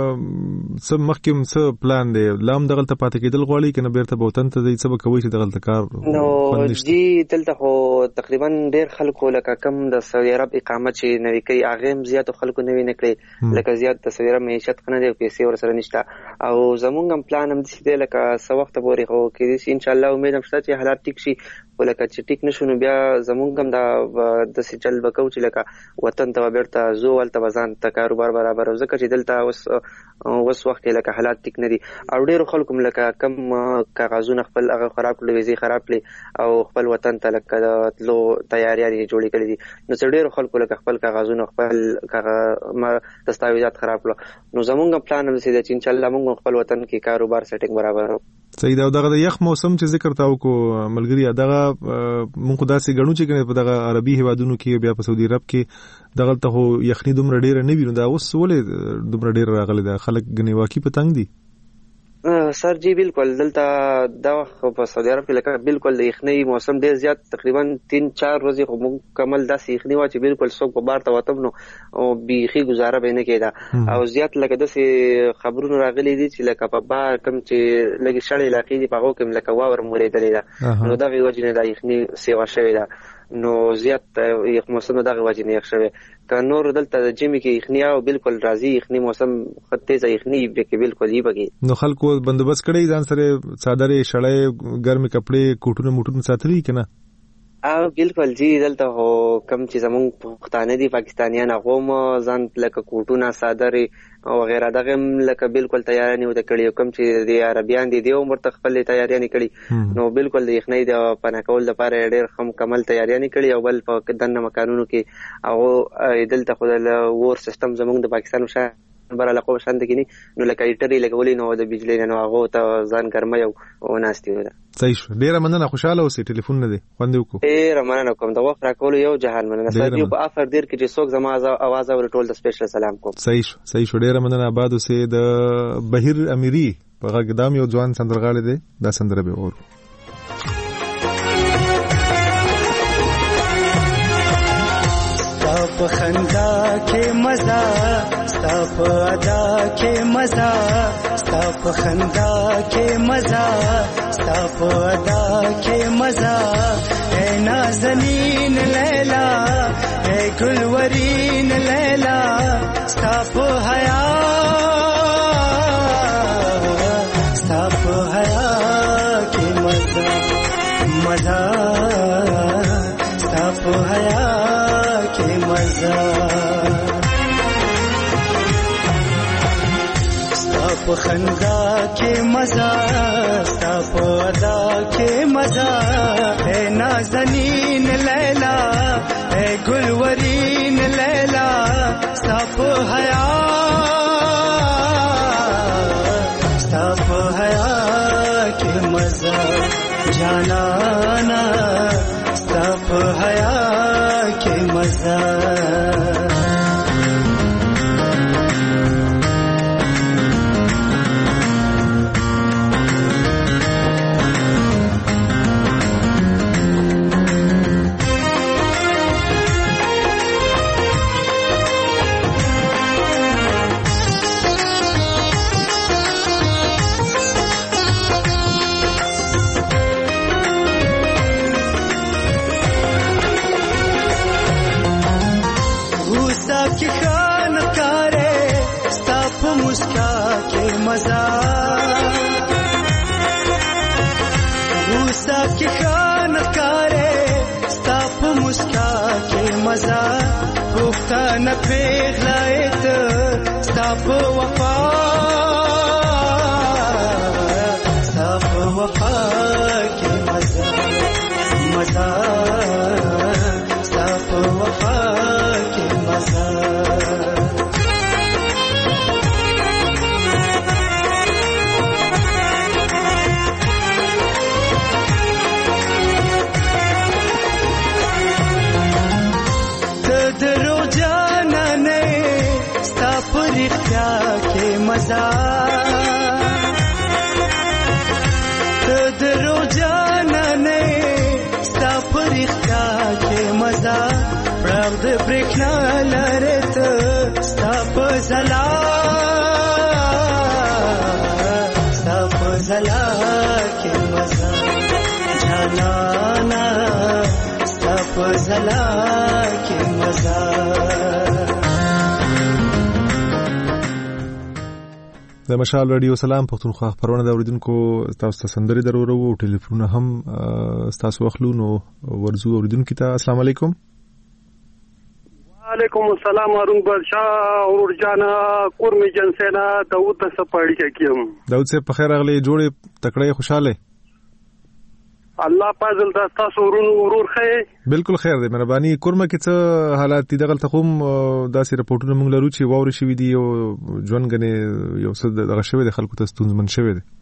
څه مخکې څه پلان دی؟ لام دغلته پاتې کېدل غواړي کنه بیرته به وطن ته ځي؟ څه به کوئ چې دغلته کار؟ نو جی دلته خو تقریبا ډیر خلکو لکه کم د سعودي عرب اقامت چې نوې کوي هغه هم زیاتو خلکو نوې نه کړي لکه زیات د سعودي عرب معیشت خنه دی پیسې ورسره نشته او زمونږ هم پلان هم دي لکه څه وخت پورې خو کې ان شاء الله امید هم شته چې حالات ټیک شي. ولکه چې ټیک نشو بیا زمونږ هم دا د سجل بکو چې لکه وطن ته بیرته زو ولته بزان ته کاروبار برابر او ځکه چې دلته اوس اوس وخت لکه حالات ټیک نه دي او ډیرو خلکو لکه کم کاغذونه خپل هغه خراب کړي ویزې خراب کړي او خپل وطن ته لکه تلو تیاریاں جوړې کړې دي. نو ډیرو خلکو لکه خپل کاغذونه خپل دستاویزات خراب کړو. نو زمونږ پلان هم سي چې ان شاء الله موږ خپل وطن کې کاروبار سیټینګ برابر وو. صحیح دا دغه یخ موسم چې ذکر تاو کو ملګری دغه مونږ داسې غنو چې کنه په دغه عربي هیوادونو کې بیا په سعودي عرب کې دغه ته یخنی دومره ډیره نه ویني. دا اوس ولې دومره ډیره راغلي؟ دا خلک غنی واقعي پتنګ دي. سر جی بالکل دلته دا په سعودي عرب کې لکه بالکل د یخنۍ موسم ډیر زیات تقریبا تین چار ورځې خو مکمل داسې یخنۍ و چې بالکل څوک په بار ته وته نو او بیخي گزاره به نه کېده او زیات لکه داسې خبرونه راغلي دي چې لکه په بار کم چې لګي شړې علاقې دي په هغه کې لکه واور مورېدلې ده نو دا وی وجه نه د یخنۍ سیوا شوې ده. نو زیات یخ موسم دغه وجه نه یخ شوی ک نور دلته د جمی کې یخنی او بالکل راځي یخنی موسم خطه ځای یخنی به کې بالکل یې بګي. نو خلکو بندوبست کړی ځان سره صادره شړې ګرمي کپڑے کوټونه موټونه ساتري کنه؟ او بالکل جی دلته هو کم چې زمونږ پښتانه دي پاکستانیان هغه مو ځان لکه کوټونه صادره او غیره دغه لکه بالکل تیاری نه وته کړی کم چې د عربیان دي دی عمر ته خپل تیاری نه کړی نو بالکل د یخنۍ د پناه کول لپاره ډېر خم کمل تیاری نه کړی او بل په دنه مکانونو کې او دلته خو د ور سیستم زمونږ د پاکستان مشه بر علاقه شاند کینی نو لکه ایټری لګولې نو د بجلی نه هغه ته ځان ګرمه او ناشتي وره. صحیح شو. ډیره مننه. خوشاله اوسې. ټلیفون نه دی خوند وکړو. ډیره مننه کوم دا وخت راکول یو جهان مننه. سړي په افر دیر کې چې څوک زما आवाज اور ټول د سپیشل سلام کوم. صحیح شو. صحیح شو. ډیره مننه. آباد اوسې. د بهیر امیری په غږدام یو ځوان سندرغاړي دی دا سندره به اور په خندا کې مزه ستا په ادا کې مزه ستا په خندا کې مزه ستا په ادا کې مزه اے نازنین لیلا اے گلورین لیلا ستا په حیا ستا په حیا کې مزه مزه ستا په حیا کې مزه ستا په خندا کې مزه ستا په ادا کې مزه اے نازنین لیلا اے گلورین لیلا ستا په حیا ستا په حیا کې مزه جانانا ستا په حیا کې مزه مزا غوسه کې خانت کارې ستا په مسکا کې مزا پښتنه پیغلایت ستا په وفا ستا په وفا کې مزا مزا ستا په وفا کې مزا مزا تدرو جانا نه ستا پرختا کې مزا پرغ د برېښنا لرت ستا په زلا ستا په زلا کې مزا جانانا ستا په زلا کې مزا د مشال رادیو سلام پښتونخوا خبرونه د اوریدونکو تاسو ته سندري درورو او ټلیفون هم تاسو واخلو نو ورزو اوریدونکو ته السلام علیکم وعلیکم السلام ارون بادشاہ اور جانا قرمی جنسینا داود سپاړی کیم داود سے په خیر اغلی جوړه تکړه خوشاله الله پازل دا تاسو ورون ورور خې بالکل خیر دی مهرباني کورمه کې څه حالات دي دغه تخوم داسې رپورټونه موږ لرو چې واوري شوی دی او ژوند غني یو څه دغه شوی د خلکو ته ستونزمن شوی دی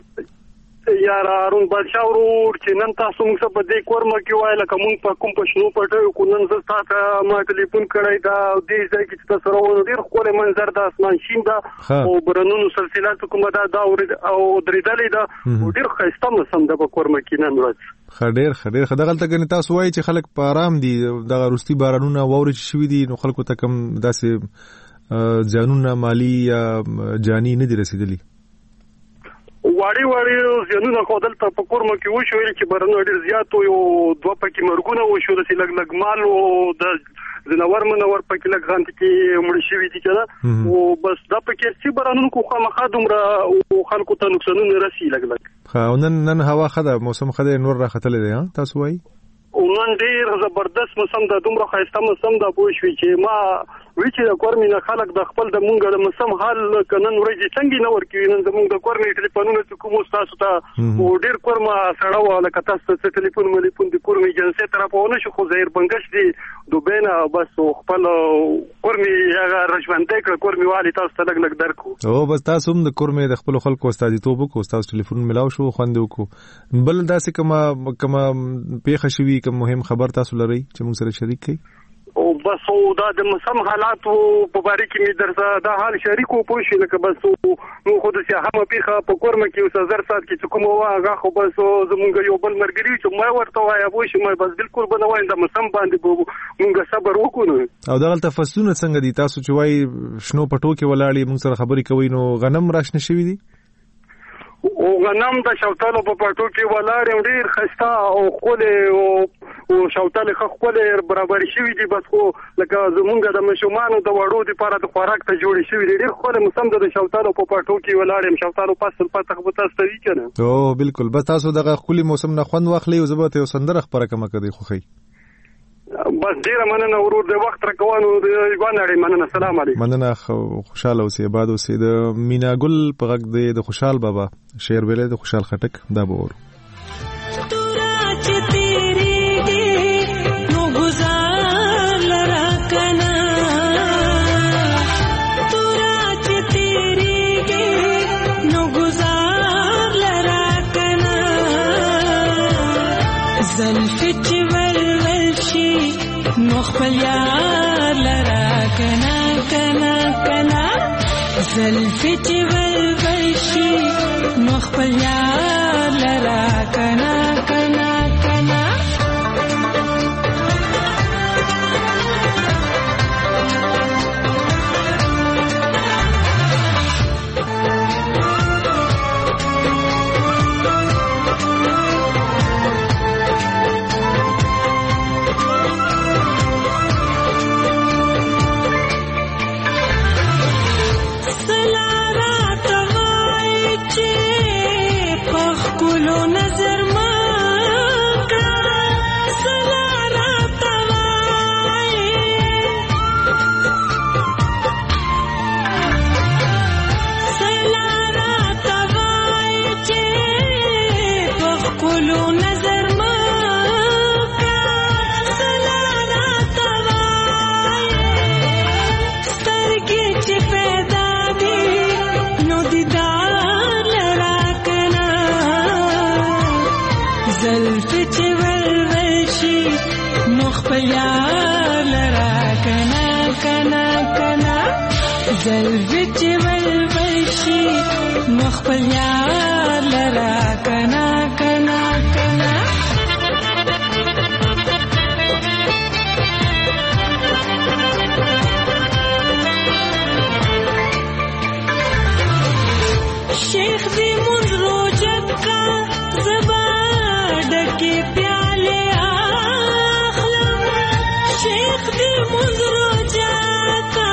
یار ارون بادشاہ ورور چې نن تاسو موږ په دې کورمه کې وای لکه موږ په کوم پښنو پټو کو نن زه تاسو ما ټلیفون کړی دا دې ځای کې تاسو راوړو ډیر خپل منظر د اسمان شین دا او برنونو سلسله کومه دا دا او درېدلې دا ډیر ښایسته موسم د کورمه کې نن ورځ خډیر خډیر خدغلته غنی تاسو وای چې خلک په آرام دي د روستي بارانونه ووري شوی دي نو خلکو ته کم داسې ځانونه مالی یا جانی نه دي رسیدلی واړی واړی ځنونه خودل ته په کورمه کې وشو چې برنو ډیر زیات یو دوه پکې مرګونه وشو د لګ لګ مال او د زنور منور پکې لګ غانت کې مړ شوی دي کنه او بس دا پکې چې برانو کو خامخا دومره او خلکو ته نقصانونه رسی لګ لګ ها نن نن هوا خده موسم خده نور را ختلې ده تاسو وای او نن ډیر زبردست موسم د دومره خاصه موسم د پوه شوی چې ما وی چې د کورمې نه خلک د خپل د مونږ د موسم حال کنن ورځي څنګه نه ورکوي نن زمونږ د کورمې ټلیفونونه چې کوم تاسو ته او ډیر کورمه سره واله کته ست ټلیفون مې پون د کورمې جنسه طرفونه شو خو زهیر بنگش دي دوبینا بس خپل کورمې هغه رجمنده کړ کورمې والی تاسو ته لګ لګ درکو او بس تاسو هم د کورمې د خپل خلکو استادي توبو کو تاسو ټلیفون ملاو شو خوندو کو بل داسې کما کما پیښه شوی کوم مهم خبر تاسو لري چې موږ سره شریک کړئ او بس او دا د موسم حالات په باره کې می درته دا حال شریکو پوه شي لکه بس نو خو د سیاحه پیخه په کورمه کې اوس زر سات کې کوم واغه خو بس زمونږ یو بل مرګري چې ما ورته وای ابو شي مې بس بالکل بنوای د موسم باندې مونږ صبر وکړو او دغه تفصیلونه څنګه دي تاسو چې وای شنو پټو کې ولاړی موږ سره خبرې کوي نو غنم راشنه شوی دي او غنم د شوتالو په پټو کې ولاړ ډیر خسته او خول او او شوتل خپل برابر شوی دي بس خو لکه زمونږ د مشومانو د وړو لپاره د خوراک ته جوړ شوی دي ډیر خپل موسم د شوتل په پټو کې ولاړم شوتل پاسل پاتخ به تاسو ته وکنه او بالکل بس تاسو دغه خولي موسم نه خوند واخلي او زبته یو سندره خبره کوم کدي خو خي بس ډیر مننه ورور د وخت راکوانو د یوانړې مننه سلام علیکم مننه خوشاله اوسې آباد اوسې د مینا ګل په غږ د خوشحال بابا شعر ویلې د خوشحال خټک دا به ورو خپل یار لرا کنا کنا کنا زلفی چې ولول شي نو خپل یار لرا کنا کنا کنا زلفی چې ولول شي نو خپل یار لرا کنا کنا کنا شیخ دی منز روجت کا زبا ڈکی پیالے آخلم شیخ دی منز روجت کا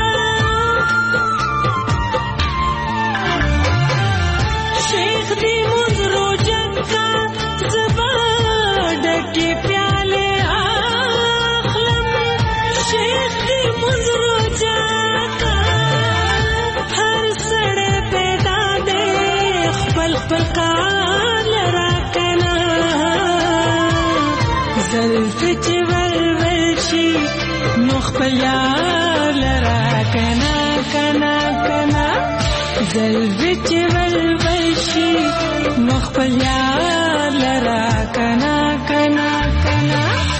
زلفی چې ولول شي نو خپل یار لرا کنا کنا کنا زلفی چې ولول شي نو خپل یار لرا کنا کنا کنا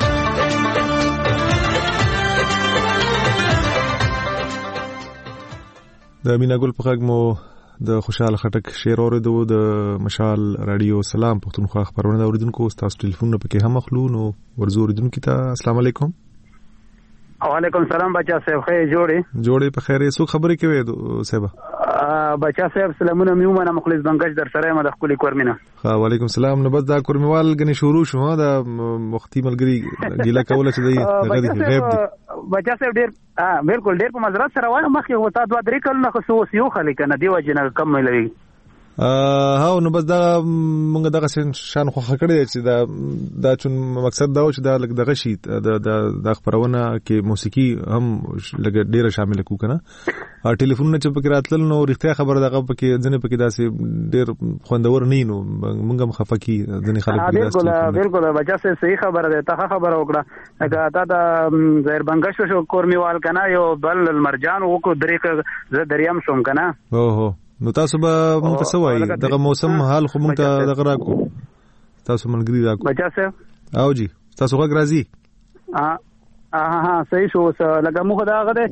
د مینا ګل په غږ مو د خوشحال خټک شعر اوریدو د مشال رادیو سلام پښتونخوا خبرونه اوریدونکو تاسو ټلیفون په کې هم اخلو نو ورزو اوریدونکو ته السلام علیکم وعلیکم سلام بچا صاحب خیر جوړې جوړې په خیر سو خبرې کوي صاحب بچا صاحب سلامونه میومه مخلص بنگش در سره ما د خپل کورمینه ها وعلیکم السلام نو بس دا کورمیوال غني شروع شو دا وختي ملګری ګیلا کوله چې دی غریب غیب دی بچا صاحب ډیر ا بالکل ډیر په مزرعت سره وای مخه وتا دوه درې کلونه خو سیو خلک نه دی وجنه کم ملوي ا ها نو بس دا مونږ دغه شان خو خکړې چې دا دا چون مقصد دا و چې دا لګ دغه شي د د خبرونه کې موسیقي هم لګ ډیره شامل کو کنه ا ټلیفون چې پکې راتل نو رښتیا خبره دغه پکې ځنه پکې داسې ډیر خوندور نه نو مونږ هم خفقي ځنه خلک بالکل بالکل بچا سه صحیح خبره ده ته خبره وکړه اګه تا دا زهر بنگش شو کورمیوال کنه یو بل المرجان وکړو درې ز دریام شوم کنه او هو نو تاسو به مونږ ته سوای دغه موسم حال خو مونږ ته دغه راکو تاسو ملګری راکو بچا سه او جی تاسو غږ راځي ها ها ها صحیح شو لکه موږ دا غده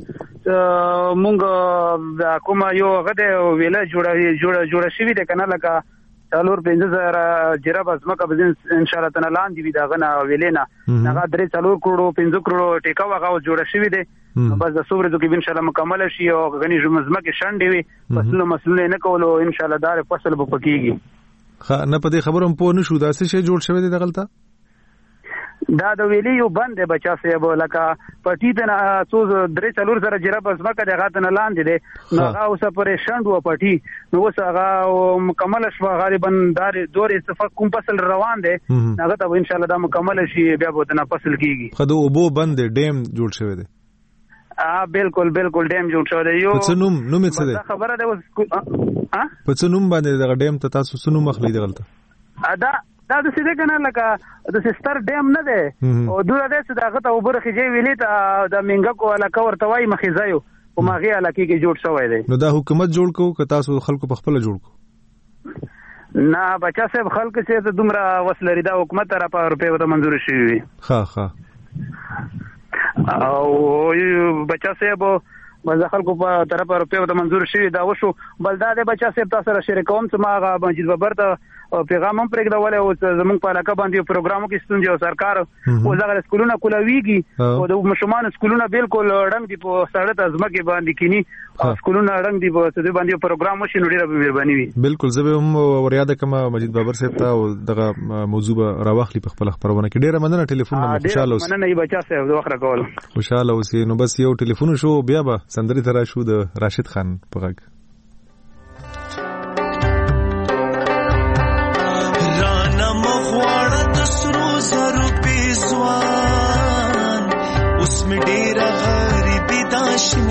موږ کوم یو غده ویله جوړه جوړه جوړه شوی ده کنه لکه څلور پنځه زره جراب ازمکه به ان شاء الله تعالی لاندې وي دا غنه ویلینا هغه درې څلور کروڑ پنځه کروڑ ټیکا وغه جوړه شوی ده بس د صبر د کې ان شاء الله مکمل شي او غني جمزمکه شانډي وي فصل مسلونه نه کولو ان شاء الله دار فصل به پکېږي خا نه پدې خبرم پوه نشو دا څه شی جوړ شوی دی دغلطه دا د ویلې یو بند دی بچا صاحب لکه پټی ته نه څو درې څلور سره جراب ازمکه دغه ته نه لاندې دی نو هغه اوس پرېشان و پټی نو اوس هغه مکمل شو غالبا دار دور استفاق کوم فصل روان دی هغه ته ان شاء الله دا مکمل شي بیا به نه فصل کیږي خدو وبو بند ډیم جوړ شوی دی ا بالکل بالکل ډیم جوړ شوی دی یو څه نوم نوم څه دی خبره ده ها په څه نوم باندې دغه ډیم ته تاسو څه نوم مخلي دغلته ادا دا د سیده کنه لکه د سستر ډیم نه دی او دوه د څه دغه ته وبرخه جی ویلی ته د منګه کو علاقه ورته وای مخیزایو او ماغي علاقه کې جوړ شوی دی نو دا حکومت جوړ کو که تاسو خلکو په خپل جوړ کو نه بچا صاحب خلک چې ته دومره وسلري دا حکومت را په روپې وته منزور شي ها ها او بچا صاحب مزه خلکو په طرف روپې وته منزور شي دا وشو بلدا د بچا صاحب تاسو سره شریکوم چې ما مسجد ببر ته پیغام هم پرېږده ولې او زمونږ په علاقه باندې پروګرامو کې ستونزې او سرکار او دغه سکولونه کولاویږي او د مشمان سکولونه بالکل ړنګ دي په سړک ازمکه باندې کینی او سکولونه ړنګ دي په دې باندې پروګرام وشي نو ډیره مهرباني وي بالکل زه هم ورياده کما مجید بابر صاحب ته او دغه موضوع راوخلی په خپل خبرونه کې ډیره مننه ټلیفون نمبر خوشاله اوسئ مننه ای بچا صاحب د وخت راکول خوشاله اوسئ نو بس یو ټلیفون شو بیا به سندري ترا شو د راشد خان په غږ उसमें डेरा गरीबी दाशिन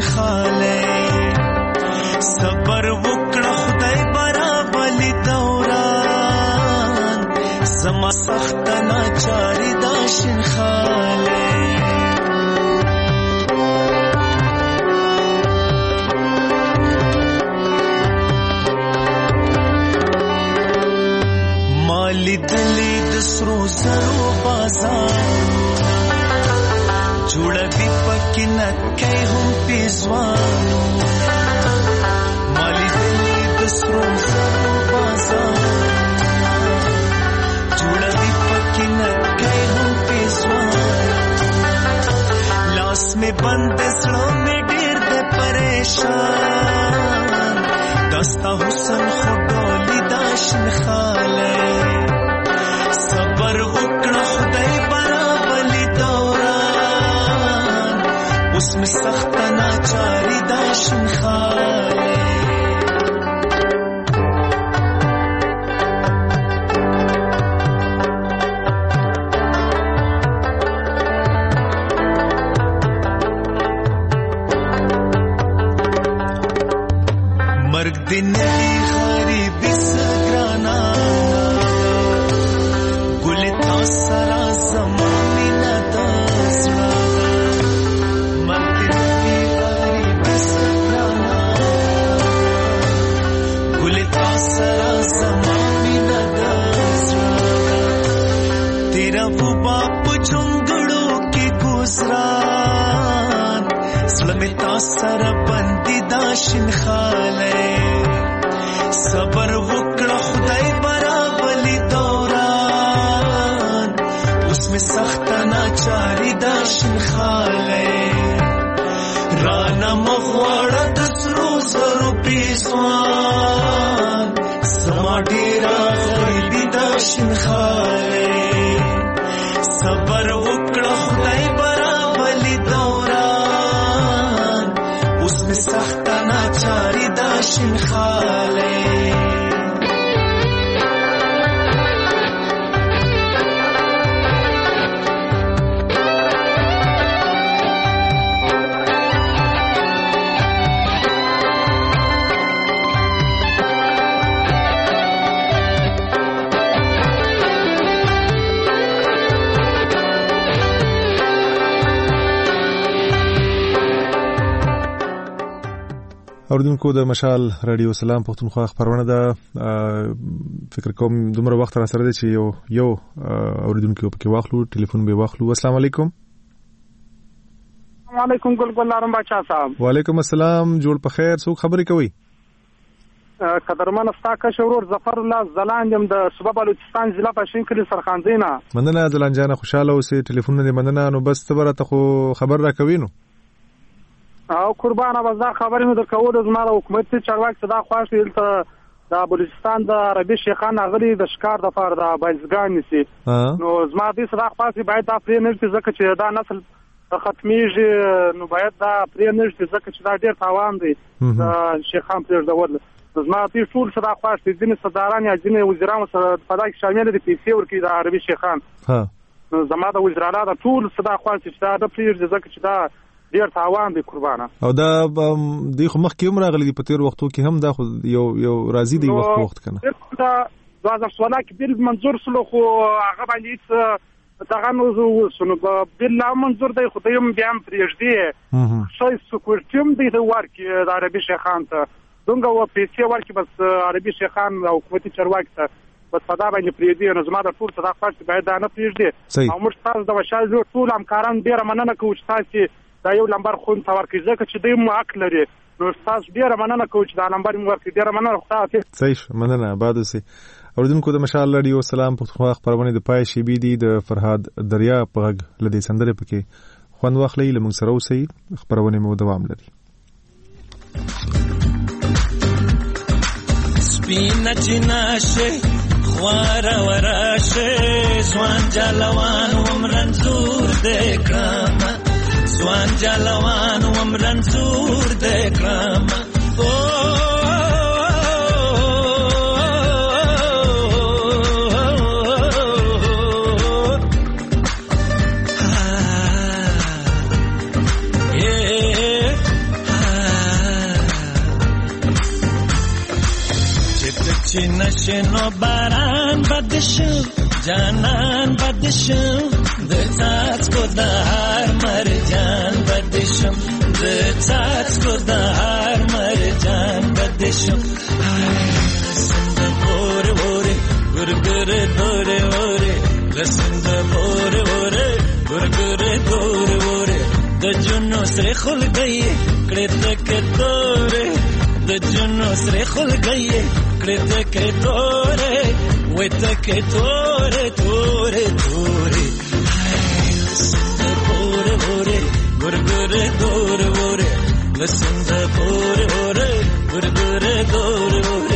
खाले सबर वकड़ा खुदाई बराबली दौरान समा सख्त नाचारी दाशिन खाले माली दली दसरो जरो बाजार جوړه دی پکې نه کوي هم پیزوانو مالی دلی د سرو زرو بازار جوړه دی پکې نه کوي هم پیزوانو لاس میں بند زړه میں ډېر د پریشان دستا حسن خډولی داشن خاله صبر وکړه خدای برابرلی उसमें सख्त नाचारी दाशिन खाले मर्ग दिन गरीबी सगराना गुल था सरा ज़मानी न दासड़ा तेरा वो बाप झुंगड़ों के गुजरान सलमिता सर बंदी दाशिन खाले सबर वकड़ा खुदाई बराबली दौरान उसमें सख्त नाचारी दाशिन खाले राना मगवाड़ा दसरो जरो पेशवान समा डेरा गरीबी दाशिन खाले सबर वकड़ा खुदाई बराबली दौरान उसमें सख्त नाचारी दाशिन खाले اوردونکو د مشال رادیو سلام پښتونخوا خبرونه ده فکر کوم دومره وخت را سره دی چې یو یو اوردونکو په کې واخلو ټلیفون به واخلو السلام علیکم السلام علیکم ګل ګلارم بچا صاحب وعلیکم السلام جوړ په خیر څوک خبرې کوي قدرمن استاکه شورور ظفر الله زلاندم د صوبه بلوچستان ضلع پښین کلی سرخانزینا مننه زلان جان خوشاله اوسې ټلیفون نه مننه نو بس تبره ته خو خبر را کوي نو او قربانه بازار خبرې مو درکو د زما حکومت چارواک صدا خواش دلته د بلوچستان د عربي شیخان غلي د ښکار د فار د بایزګان نسی نو زما دې صدا خاصي باید دا پرې نه چې ځکه چې دا نسل ختميږي نو باید دا پرې نه چې ځکه چې دا ډېر تاوان دی د شیخان پرې ډول زما دې ټول صدا خاصي ځینې صداران یا ځینې وزیران سره په دای شامل دي پیسې ورکړي د عربي شیخان ها زما د وزرالات د ټول صدا خاصي چې دا د پرې ځکه چې دا ډیر تاوان دي قربانه او دا د خو مخ کې عمر غلي دي په تیر وختو کې هم دا خو یو یو راضي دی وخت وخت کنه دا دوه هزار سوله کې بل منظور سلو خو هغه باندې دغه نو وسنو بل منظور دی خو دیم بیا هم پرېږدي شای سکورټیم دی د ورکی د عربي شیخان ته دغه و پیسې ورکی بس عربي شیخان او حکومتي چارواکي ته بس په دا باندې پرېږدي نو زما د ټول صدا خاص باید دا نه پرېږدي او موږ تاسو د وشال ټول همکاران ډیر مننه کوو چې تاسو دا یو لمبر خون تا ورکړي ځکه چې دوی مو حق لري نو تاسو ډیره مننه کوم چې دا لمبر مو ورکړي ډیره مننه خدای صحیح مننه آباد اوسئ اوریدونکو د مشال رادیو سلام پښتونخوا خبرونه د پای شی بي دي د فرهاد دریا په غږ لدی سندره پکې خوان واخلي لمن سره اوسئ خبرونه مو دوام لري سپینه چناشه خوارا وراشه سوان جلوان ومرنزور دکرامه سوان جلوان ومرنزور دکرامه چی نشنو باران بدشو جانان بدشو د څاڅکو د هر مرجان بدشو د څاڅکو د هر مرجان بدشو لسند پور وره ګرګر دور وره لسند پور وره ګرګر دور وره د جنو سره خل گئی کړه تک دور د جنو سره خل گئی کړه تک دور وې تک دور دور دور لسند پور وره ګرګر دور وره لسند پور وره ګرګر دور وره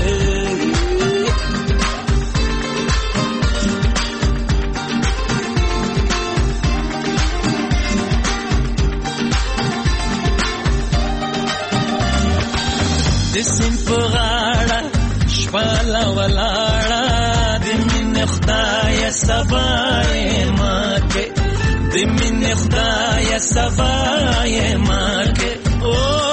دسم پغاړه شپاله ولاړه د مين خدای سبای ماکه د مين خدای سبای ماکه او